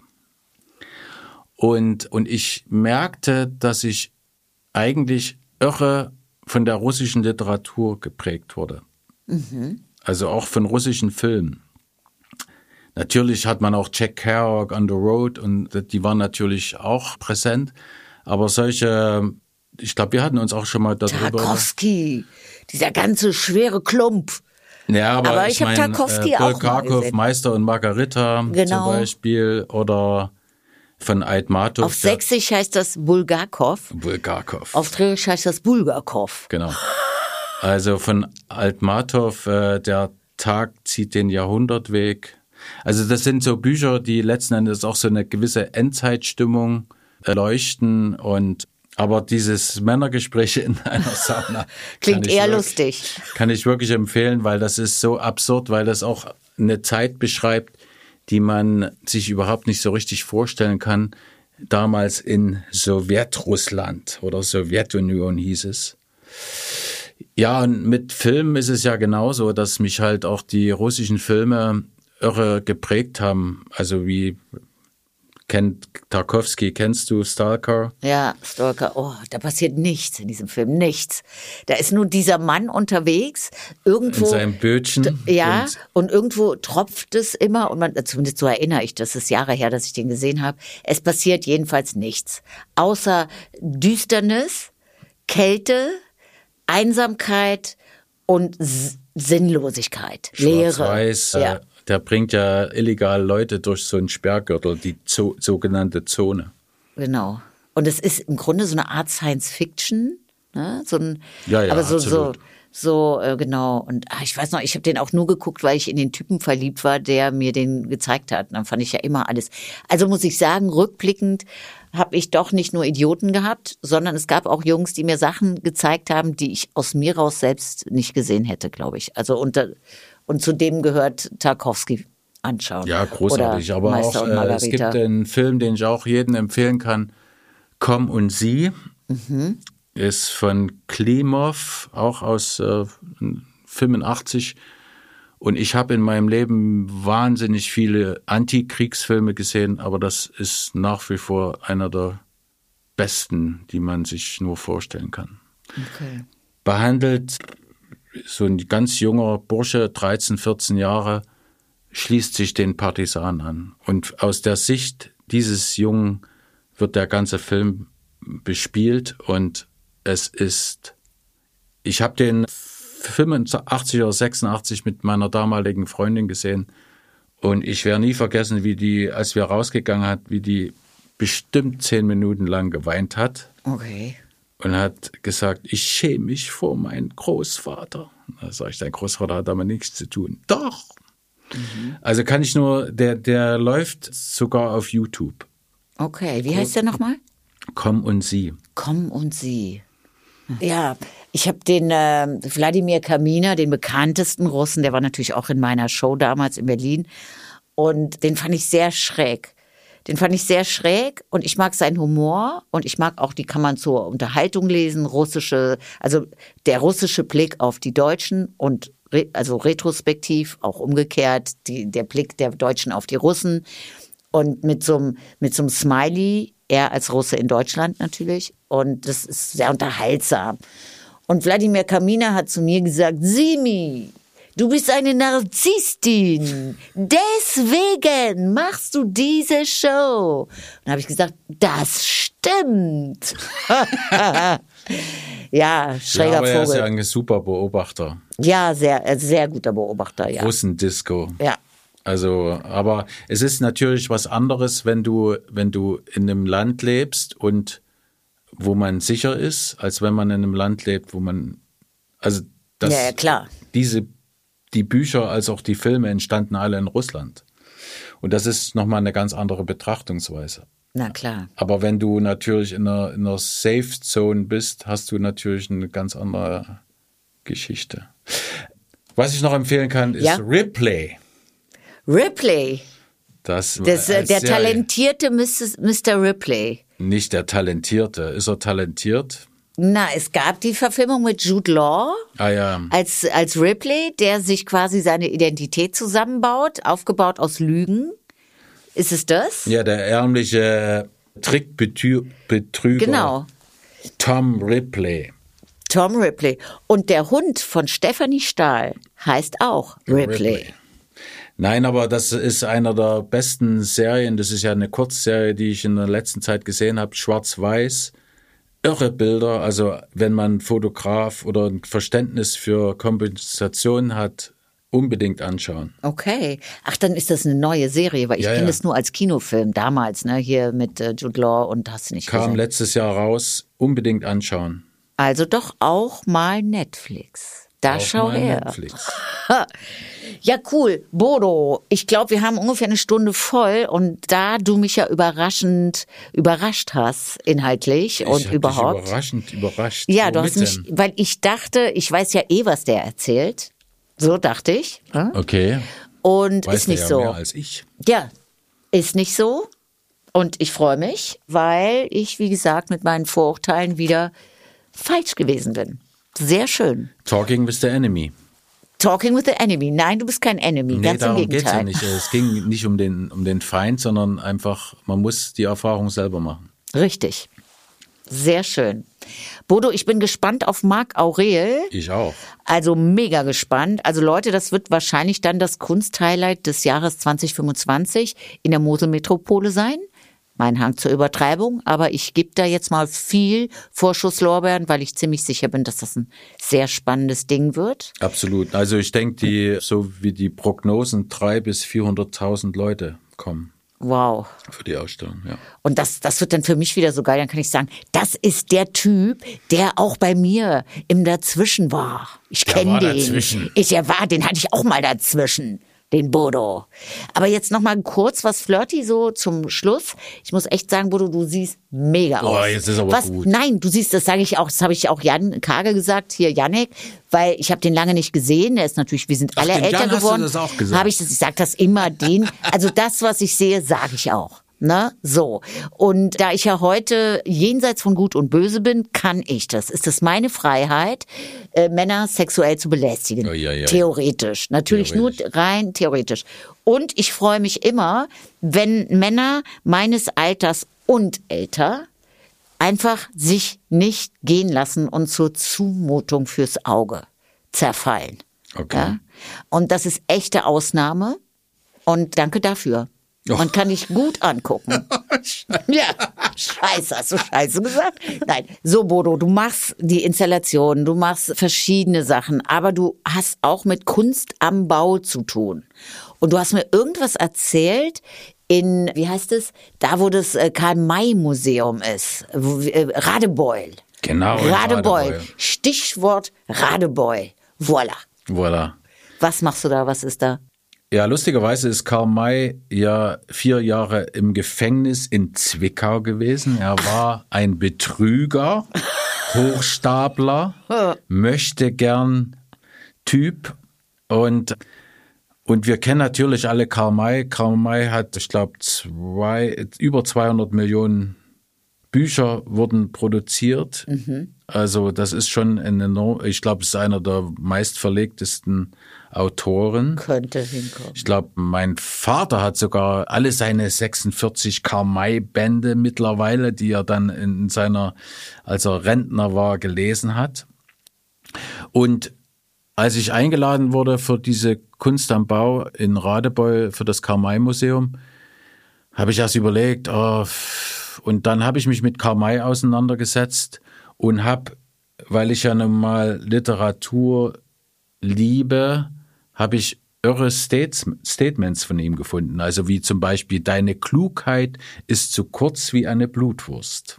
Und, und ich merkte, dass ich eigentlich irre von der russischen Literatur geprägt wurde. Mhm. Also auch von russischen Filmen. Natürlich hat man auch Jack Kerouac on the Road und die waren natürlich auch präsent. Aber solche, ich glaube, wir hatten uns auch schon mal darüber...
Tarkowski, dieser ganze schwere Klump.
Ja, aber,
aber ich,
ich
habe
mein,
Tarkowski
äh,
auch mal gesehen.
Meister und Margarita
genau.
zum Beispiel oder von Aitmatov.
Auf Sächsisch heißt das Bulgakov.
Bulgakov.
Auf Tschechisch heißt das Bulgakov.
Genau. Also von Aitmatov, äh, der Tag zieht den Jahrhundertweg. Also das sind so Bücher, die letzten Endes auch so eine gewisse Endzeitstimmung leuchten und aber dieses Männergespräche in einer Sauna
klingt eher
wirklich,
lustig.
Kann ich wirklich empfehlen, weil das ist so absurd, weil das auch eine Zeit beschreibt, die man sich überhaupt nicht so richtig vorstellen kann. Damals in Sowjetrussland oder Sowjetunion hieß es. Ja, und mit Filmen ist es ja genauso, dass mich halt auch die russischen Filme irre geprägt haben. Also wie kennt Tarkowski, kennst du Stalker?
Ja, Stalker. Oh, da passiert nichts in diesem Film, nichts. Da ist nur dieser Mann unterwegs, irgendwo.
In seinem Bötchen.
Ja, und, und irgendwo tropft es immer und man, zumindest so erinnere ich, das ist Jahre her, dass ich den gesehen habe. Es passiert jedenfalls nichts. Außer Düsternis, Kälte, Einsamkeit und S- Sinnlosigkeit, Leere.
Schwarz-Weiß, ja. äh, Der bringt ja illegal Leute durch so einen Sperrgürtel, die zo- sogenannte Zone.
Genau. Und es ist im Grunde so eine Art Science-Fiction, ne? So ein,
ja, ja,
aber so,
absolut.
so, so äh, genau. Und ach, ich weiß noch, ich habe den auch nur geguckt, weil ich in den Typen verliebt war, der mir den gezeigt hat. Und dann fand ich ja immer alles. Also muss ich sagen, rückblickend habe ich doch nicht nur Idioten gehabt, sondern es gab auch Jungs, die mir Sachen gezeigt haben, die ich aus mir raus selbst nicht gesehen hätte, glaube ich. Also unter Und zu dem gehört Tarkowski anschauen.
Ja, großartig.
Oder
aber
Meister
auch,
und
äh, es gibt einen Film, den ich auch jedem empfehlen kann. Komm und sieh. Mhm. Ist von Klimov, auch aus äh, fünfundachtzig. Und ich habe in meinem Leben wahnsinnig viele Antikriegsfilme gesehen, aber das ist nach wie vor einer der besten, die man sich nur vorstellen kann.
Okay.
Behandelt so ein ganz junger Bursche, dreizehn, vierzehn Jahre, schließt sich den Partisanen an. Und aus der Sicht dieses Jungen wird der ganze Film bespielt und es ist, ich habe den fünfundachtzig oder sechsundachtzig mit meiner damaligen Freundin gesehen und ich werde nie vergessen, wie die, als wir rausgegangen hat, wie die bestimmt zehn Minuten lang geweint hat.
Okay.
Und hat gesagt, ich schäme mich vor meinem Großvater. Da sage ich, dein Großvater hat damit nichts zu tun. Doch. Mhm. Also kann ich nur, der, der läuft sogar auf YouTube.
Okay, wie heißt der nochmal?
Komm und sieh.
Komm und sieh. Ja, ich habe den äh, Wladimir Kaminer, den bekanntesten Russen, der war natürlich auch in meiner Show damals in Berlin. Und den fand ich sehr schräg. Den fand ich sehr schräg und ich mag seinen Humor und ich mag auch, die kann man zur Unterhaltung lesen, russische, also der russische Blick auf die Deutschen und re, also retrospektiv, auch umgekehrt, die, der Blick der Deutschen auf die Russen und mit so einem, mit so einem Smiley, er als Russe in Deutschland natürlich und das ist sehr unterhaltsam. Und Wladimir Kaminer hat zu mir gesagt, Simi, Du bist eine Narzisstin. Deswegen machst du diese Show. Und dann habe ich gesagt, das stimmt. Ja, schräger
ja, aber
Vogel.
Er ist ja ein super Beobachter.
Ja, sehr, sehr guter Beobachter, ja.
Russendisco.
Ja.
Also, aber es ist natürlich was anderes, wenn du, wenn du in einem Land lebst und wo man sicher ist, als wenn man in einem Land lebt, wo man, also das,
ja, ja, klar.
diese, die Bücher als auch die Filme entstanden alle in Russland. Und das ist nochmal eine ganz andere Betrachtungsweise.
Na klar.
Aber wenn du natürlich in einer, in einer Safe Zone bist, hast du natürlich eine ganz andere Geschichte. Was ich noch empfehlen kann, ist ja? Ripley.
Ripley.
Das,
das äh, der talentierte Mister Ripley.
Nicht der talentierte. Ist er talentiert?
Na, es gab die Verfilmung mit Jude Law
ah, ja.
als, als Ripley, der sich quasi seine Identität zusammenbaut, aufgebaut aus Lügen. Ist es das?
Ja, der ärmliche Trickbetrüger.
Genau.
Tom Ripley.
Tom Ripley. Und der Hund von Stephanie Stahl heißt auch Ripley. Ripley.
Nein, aber das ist einer der besten Serien. Das ist ja eine Kurzserie, die ich in der letzten Zeit gesehen habe. Schwarz-Weiß. Irre Bilder. Also wenn man Fotograf oder ein Verständnis für Kompensation hat, unbedingt anschauen.
Okay. Ach, dann ist das eine neue Serie, weil ich ja, kenne ja. das nur als Kinofilm damals, ne, hier mit äh, Jude Law und hast du nicht
Kam
gesehen.
letztes Jahr raus. Unbedingt anschauen.
Also doch auch mal Netflix. Da
auch
schau
mal
her.
Netflix.
Ja, cool. Bodo, ich glaube, wir haben ungefähr eine Stunde voll und da du mich ja überraschend überrascht hast, inhaltlich
ich
und
hab
überhaupt.
Dich überraschend überrascht.
Ja,
Womit
du hast mich,
denn?
weil ich dachte, ich weiß ja eh, was der erzählt. So dachte ich. Hm?
Okay.
Und
Weiß
ist nicht
ja
so.
Mehr als ich.
Ja, ist nicht so. Und ich freue mich, weil ich, wie gesagt, mit meinen Vorurteilen wieder falsch gewesen bin. Sehr schön.
Talking with the enemy.
Talking with the enemy. Nein, du bist kein Enemy.
Nee,
ganz im
darum
Gegenteil.
geht's ja nicht. Es ging nicht um den, um den Feind, sondern einfach, man muss die Erfahrung selber machen.
Richtig. Sehr schön. Bodo, ich bin gespannt auf Marc Aurel.
Ich auch.
Also mega gespannt. Also Leute, das wird wahrscheinlich dann das Kunsthighlight des Jahres zwanzig fünfundzwanzig in der Moselmetropole sein. Mein Hang zur Übertreibung, aber ich gebe da jetzt mal viel Vorschusslorbeeren, weil ich ziemlich sicher bin, dass das ein sehr spannendes Ding wird.
Absolut. Also ich denke, die, so wie die Prognosen, drei bis vierhunderttausend Leute kommen.
Wow.
Für die Ausstellung, ja.
Und das, das wird dann für mich wieder so geil. Dann kann ich sagen, das ist der Typ, der auch bei mir im Dazwischen war. Ich kenne den.
Dazwischen.
Ich, er war, den hatte ich auch mal dazwischen. Den Bodo. Aber jetzt noch mal kurz was flirty so zum Schluss. Ich muss echt sagen, Bodo, du siehst mega aus.
Oh, jetzt ist aber
was?
gut.
Nein, du siehst, das sage ich auch, das habe ich auch Jan Kage gesagt, hier Jannik, weil ich habe den lange nicht gesehen. Der ist natürlich, wir sind alle
Ach, dem
älter
Jan
geworden.
Hast du das auch gesagt?
Habe ich das? Ich sage das immer den. Also das, was ich sehe, sage ich auch. Ne, so. Und da ich ja heute jenseits von Gut und Böse bin, kann ich das. Ist es meine Freiheit, äh, Männer sexuell zu belästigen?
Oh, ja, ja.
Theoretisch. Natürlich
Theoretisch.
nur rein theoretisch. Und ich freue mich immer, wenn Männer meines Alters und älter einfach sich nicht gehen lassen und zur Zumutung fürs Auge zerfallen.
Okay.
Ja? Und das ist echte Ausnahme. Und danke dafür.
Oh.
Man kann dich gut angucken. Ja, scheiße, hast du scheiße gesagt? Nein, so Bodo, du machst die Installation, du machst verschiedene Sachen, aber du hast auch mit Kunst am Bau zu tun. Und du hast mir irgendwas erzählt in, wie heißt es, da wo das Karl-May-Museum ist, Radebeul.
Genau,
Radebeul.
Radebeul.
Stichwort Radebeul. Voilà.
Voilà.
Was machst du da, was ist da?
Ja, lustigerweise ist Karl May ja vier Jahre im Gefängnis in Zwickau gewesen. Er war ein Betrüger, Hochstapler, möchte gern Typ und und wir kennen natürlich alle Karl May. Karl May hat, ich glaube, zwei, über zweihundert Millionen Bücher wurden produziert. Mhm. Also das ist schon ein enorm, ich glaube, es ist einer der meistverlegtesten Autoren.
Könnte hinkommen.
Ich glaube, mein Vater hat sogar alle seine sechsundvierzig Karl May Bände mittlerweile, die er dann in seiner, als er Rentner war, gelesen hat. Und als ich eingeladen wurde für diese Kunst am Bau in Radebeul für das Karl-May-Museum, habe ich erst überlegt, oh, und dann habe ich mich mit Karl May auseinandergesetzt und habe, weil ich ja nun mal Literatur liebe, habe ich irre States, Statements von ihm gefunden. Also wie zum Beispiel, deine Klugheit ist so kurz wie eine Blutwurst.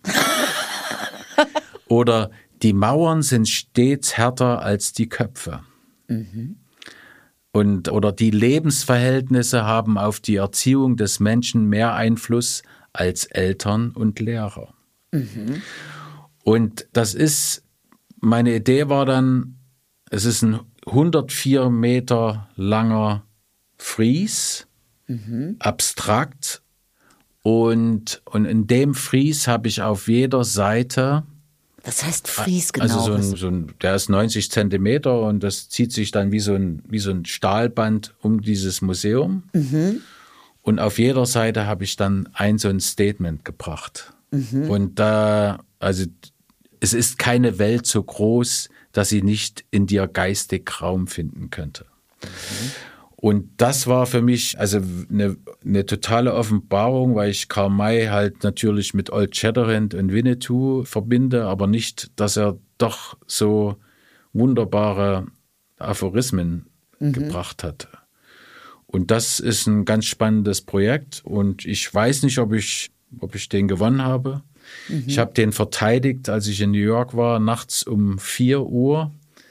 Oder die Mauern sind stets härter als die Köpfe. Mhm. Und, oder die Lebensverhältnisse haben auf die Erziehung des Menschen mehr Einfluss als Eltern und Lehrer. Mhm. Und das ist, meine Idee war dann, es ist ein hundertvier Meter langer Fries, mhm. abstrakt. Und, und in dem Fries habe ich auf jeder Seite...
Was heißt Fries genau?
Also so ein, so ein, der ist neunzig Zentimeter und das zieht sich dann wie so ein, wie so ein Stahlband um dieses Museum. Mhm. Und auf jeder Seite habe ich dann ein so ein Statement gebracht. Mhm. Und da, also es ist keine Welt so groß, dass sie nicht in dir geistig Raum finden könnte. Mhm. Und das war für mich also eine, eine totale Offenbarung, weil ich Karl May halt natürlich mit Old Shatterhand und Winnetou verbinde, aber nicht, dass er doch so wunderbare Aphorismen mhm. gebracht hat. Und das ist ein ganz spannendes Projekt und ich weiß nicht, ob ich, ob ich den gewonnen habe. Mhm. Ich habe den verteidigt, als ich in New York war, nachts um vier Uhr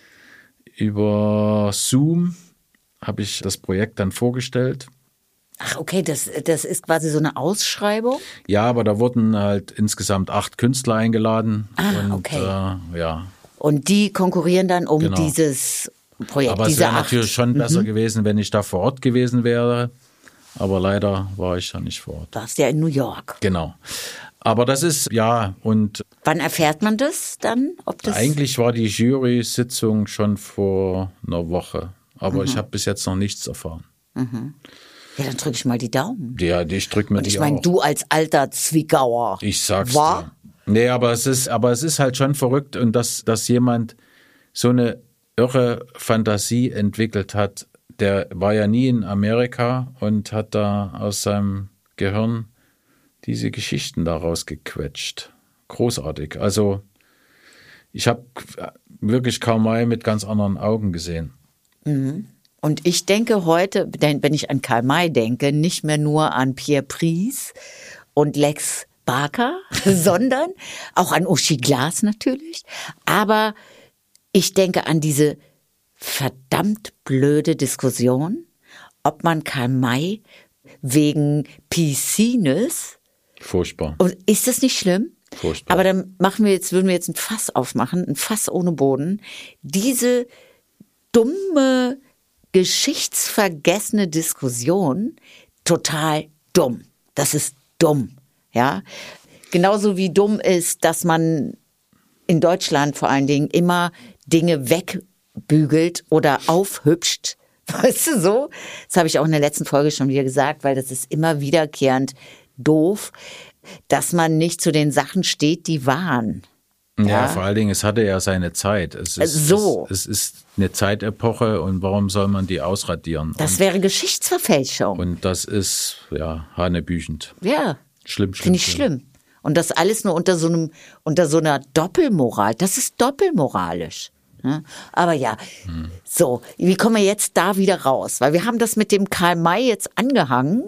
über Zoom. Habe ich das Projekt dann vorgestellt.
Ach, okay, das, das ist quasi so eine Ausschreibung?
Ja, aber da wurden halt insgesamt acht Künstler eingeladen.
Ah,
und,
okay.
Äh, ja.
Und die konkurrieren dann um genau. dieses Projekt,
aber
diese
es wäre
acht.
natürlich schon mhm. besser gewesen, wenn ich da vor Ort gewesen wäre. Aber leider war ich ja nicht vor Ort.
Du warst ja in New York.
Genau. Aber das ist, ja, und...
Wann erfährt man das dann? Ob das
eigentlich war die Jury-Sitzung schon vor einer Woche. Aber mhm. ich habe bis jetzt noch nichts erfahren.
Mhm. Ja, dann drücke ich mal die Daumen.
Ja, ich drücke mir
Und
die
ich meine,
auch.
Du als alter Zwickauer.
Ich sag's
war?
dir. Nee, aber es ist, aber es ist halt schon verrückt und dass, dass jemand so eine irre Fantasie entwickelt hat. Der war ja nie in Amerika und hat da aus seinem Gehirn diese Geschichten daraus gequetscht. Großartig. Also ich habe wirklich Karl May mit ganz anderen Augen gesehen.
Und ich denke heute, wenn ich an Karl May denke, nicht mehr nur an Pierre Brice und Lex Barker, sondern auch an Uschi Glas natürlich. Aber ich denke an diese verdammt blöde Diskussion, ob man Karl May wegen Piscines...
Furchtbar.
Und ist das nicht schlimm?
Furchtbar.
Aber dann machen wir jetzt, würden wir jetzt ein Fass aufmachen, ein Fass ohne Boden. Diese dumme, geschichtsvergessene Diskussion, total dumm. Das ist dumm, ja. Genauso wie dumm ist, dass man in Deutschland vor allen Dingen immer Dinge wegbügelt oder aufhübscht. Weißt du so? Das habe ich auch in der letzten Folge schon wieder gesagt, weil das ist immer wiederkehrend doof, dass man nicht zu den Sachen steht, die waren.
Ja,
ja,
vor allen Dingen, es hatte ja seine Zeit. Es ist,
so.
es, es ist eine Zeitepoche und warum soll man die ausradieren?
Das
und,
wäre Geschichtsverfälschung.
Und das ist, ja, hanebüchend.
Ja.
Schlimm, schlimm.
Finde ich schlimm. schlimm. Und das alles nur unter so einem, unter so einer Doppelmoral. Das ist doppelmoralisch. Ja? Aber ja, hm. so, wie kommen wir jetzt da wieder raus? Weil wir haben das mit dem Karl May jetzt angehangen,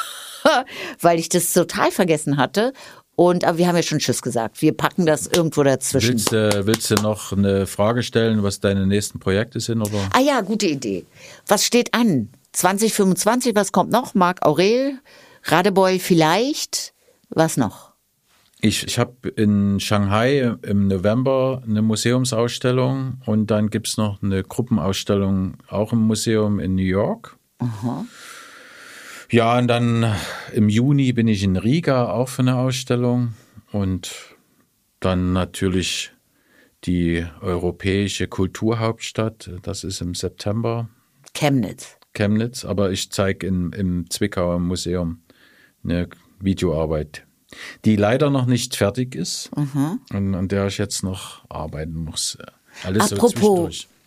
weil ich das total vergessen hatte. Und aber wir haben ja schon Tschüss gesagt. Wir packen das irgendwo dazwischen.
Willst, äh, willst du noch eine Frage stellen, was deine nächsten Projekte sind? Oder?
Ah ja, gute Idee. Was steht an? zwanzig fünfundzwanzig, was kommt noch? Marc Aurel, Radebeul vielleicht. Was noch?
Ich, ich habe in Shanghai im November eine Museumsausstellung und dann gibt es noch eine Gruppenausstellung auch im Museum in New York.
Aha.
Ja, und dann im Juni bin ich in Riga auch für eine Ausstellung und dann natürlich die europäische Kulturhauptstadt, das ist im September.
Chemnitz.
Chemnitz, aber ich zeige im, im Zwickauer Museum eine Videoarbeit, die leider noch nicht fertig ist mhm. und an der ich jetzt noch arbeiten muss. Alles
Apropos,
so zwischendurch.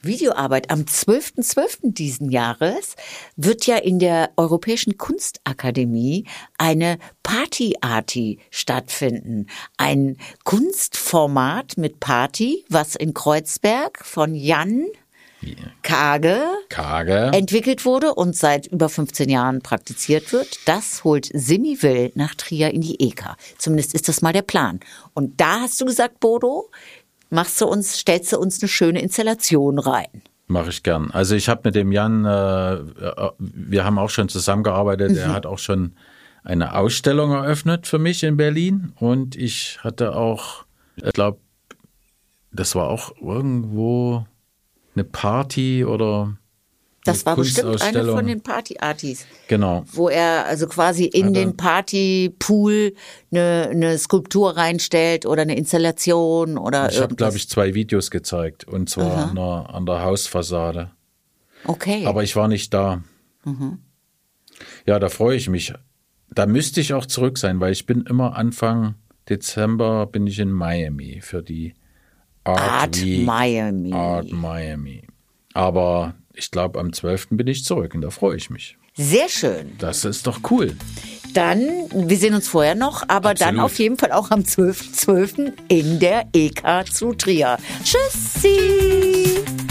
Videoarbeit. Am zwölften zwölften diesen Jahres wird ja in der Europäischen Kunstakademie eine Party-Arty stattfinden. Ein Kunstformat mit Party, was in Kreuzberg von Jan Kage,
Kage
entwickelt wurde und seit über fünfzehn Jahren praktiziert wird. Das holt Simi Will nach Trier in die E K A. Zumindest ist das mal der Plan. Und da hast du gesagt, Bodo, machst du uns, stellst du uns eine schöne Installation rein.
Mache ich gern. Also ich habe mit dem Jan, äh, wir haben auch schon zusammengearbeitet, mhm. er hat auch schon eine Ausstellung eröffnet für mich in Berlin und ich hatte auch, ich glaube, das war auch irgendwo eine Party oder
das war bestimmt eine von den Party-Artys.
Genau.
Wo er also quasi in also, den Partypool eine, eine Skulptur reinstellt oder eine Installation oder
ich habe, glaube ich, zwei Videos gezeigt und zwar an der, an der Hausfassade.
Okay.
Aber ich war nicht da. Mhm. Ja, da freue ich mich. Da müsste ich auch zurück sein, weil ich bin immer Anfang Dezember bin ich in Miami für die Art,
Art
Week.
Miami.
Art Miami. Aber ich glaube, am zwölften bin ich zurück und da freue ich mich.
Sehr schön.
Das ist doch cool.
Dann, wir sehen uns vorher noch, aber Absolut. Dann auf jeden Fall auch am zwölften zwölften in der E K A zu Trier. Tschüssi!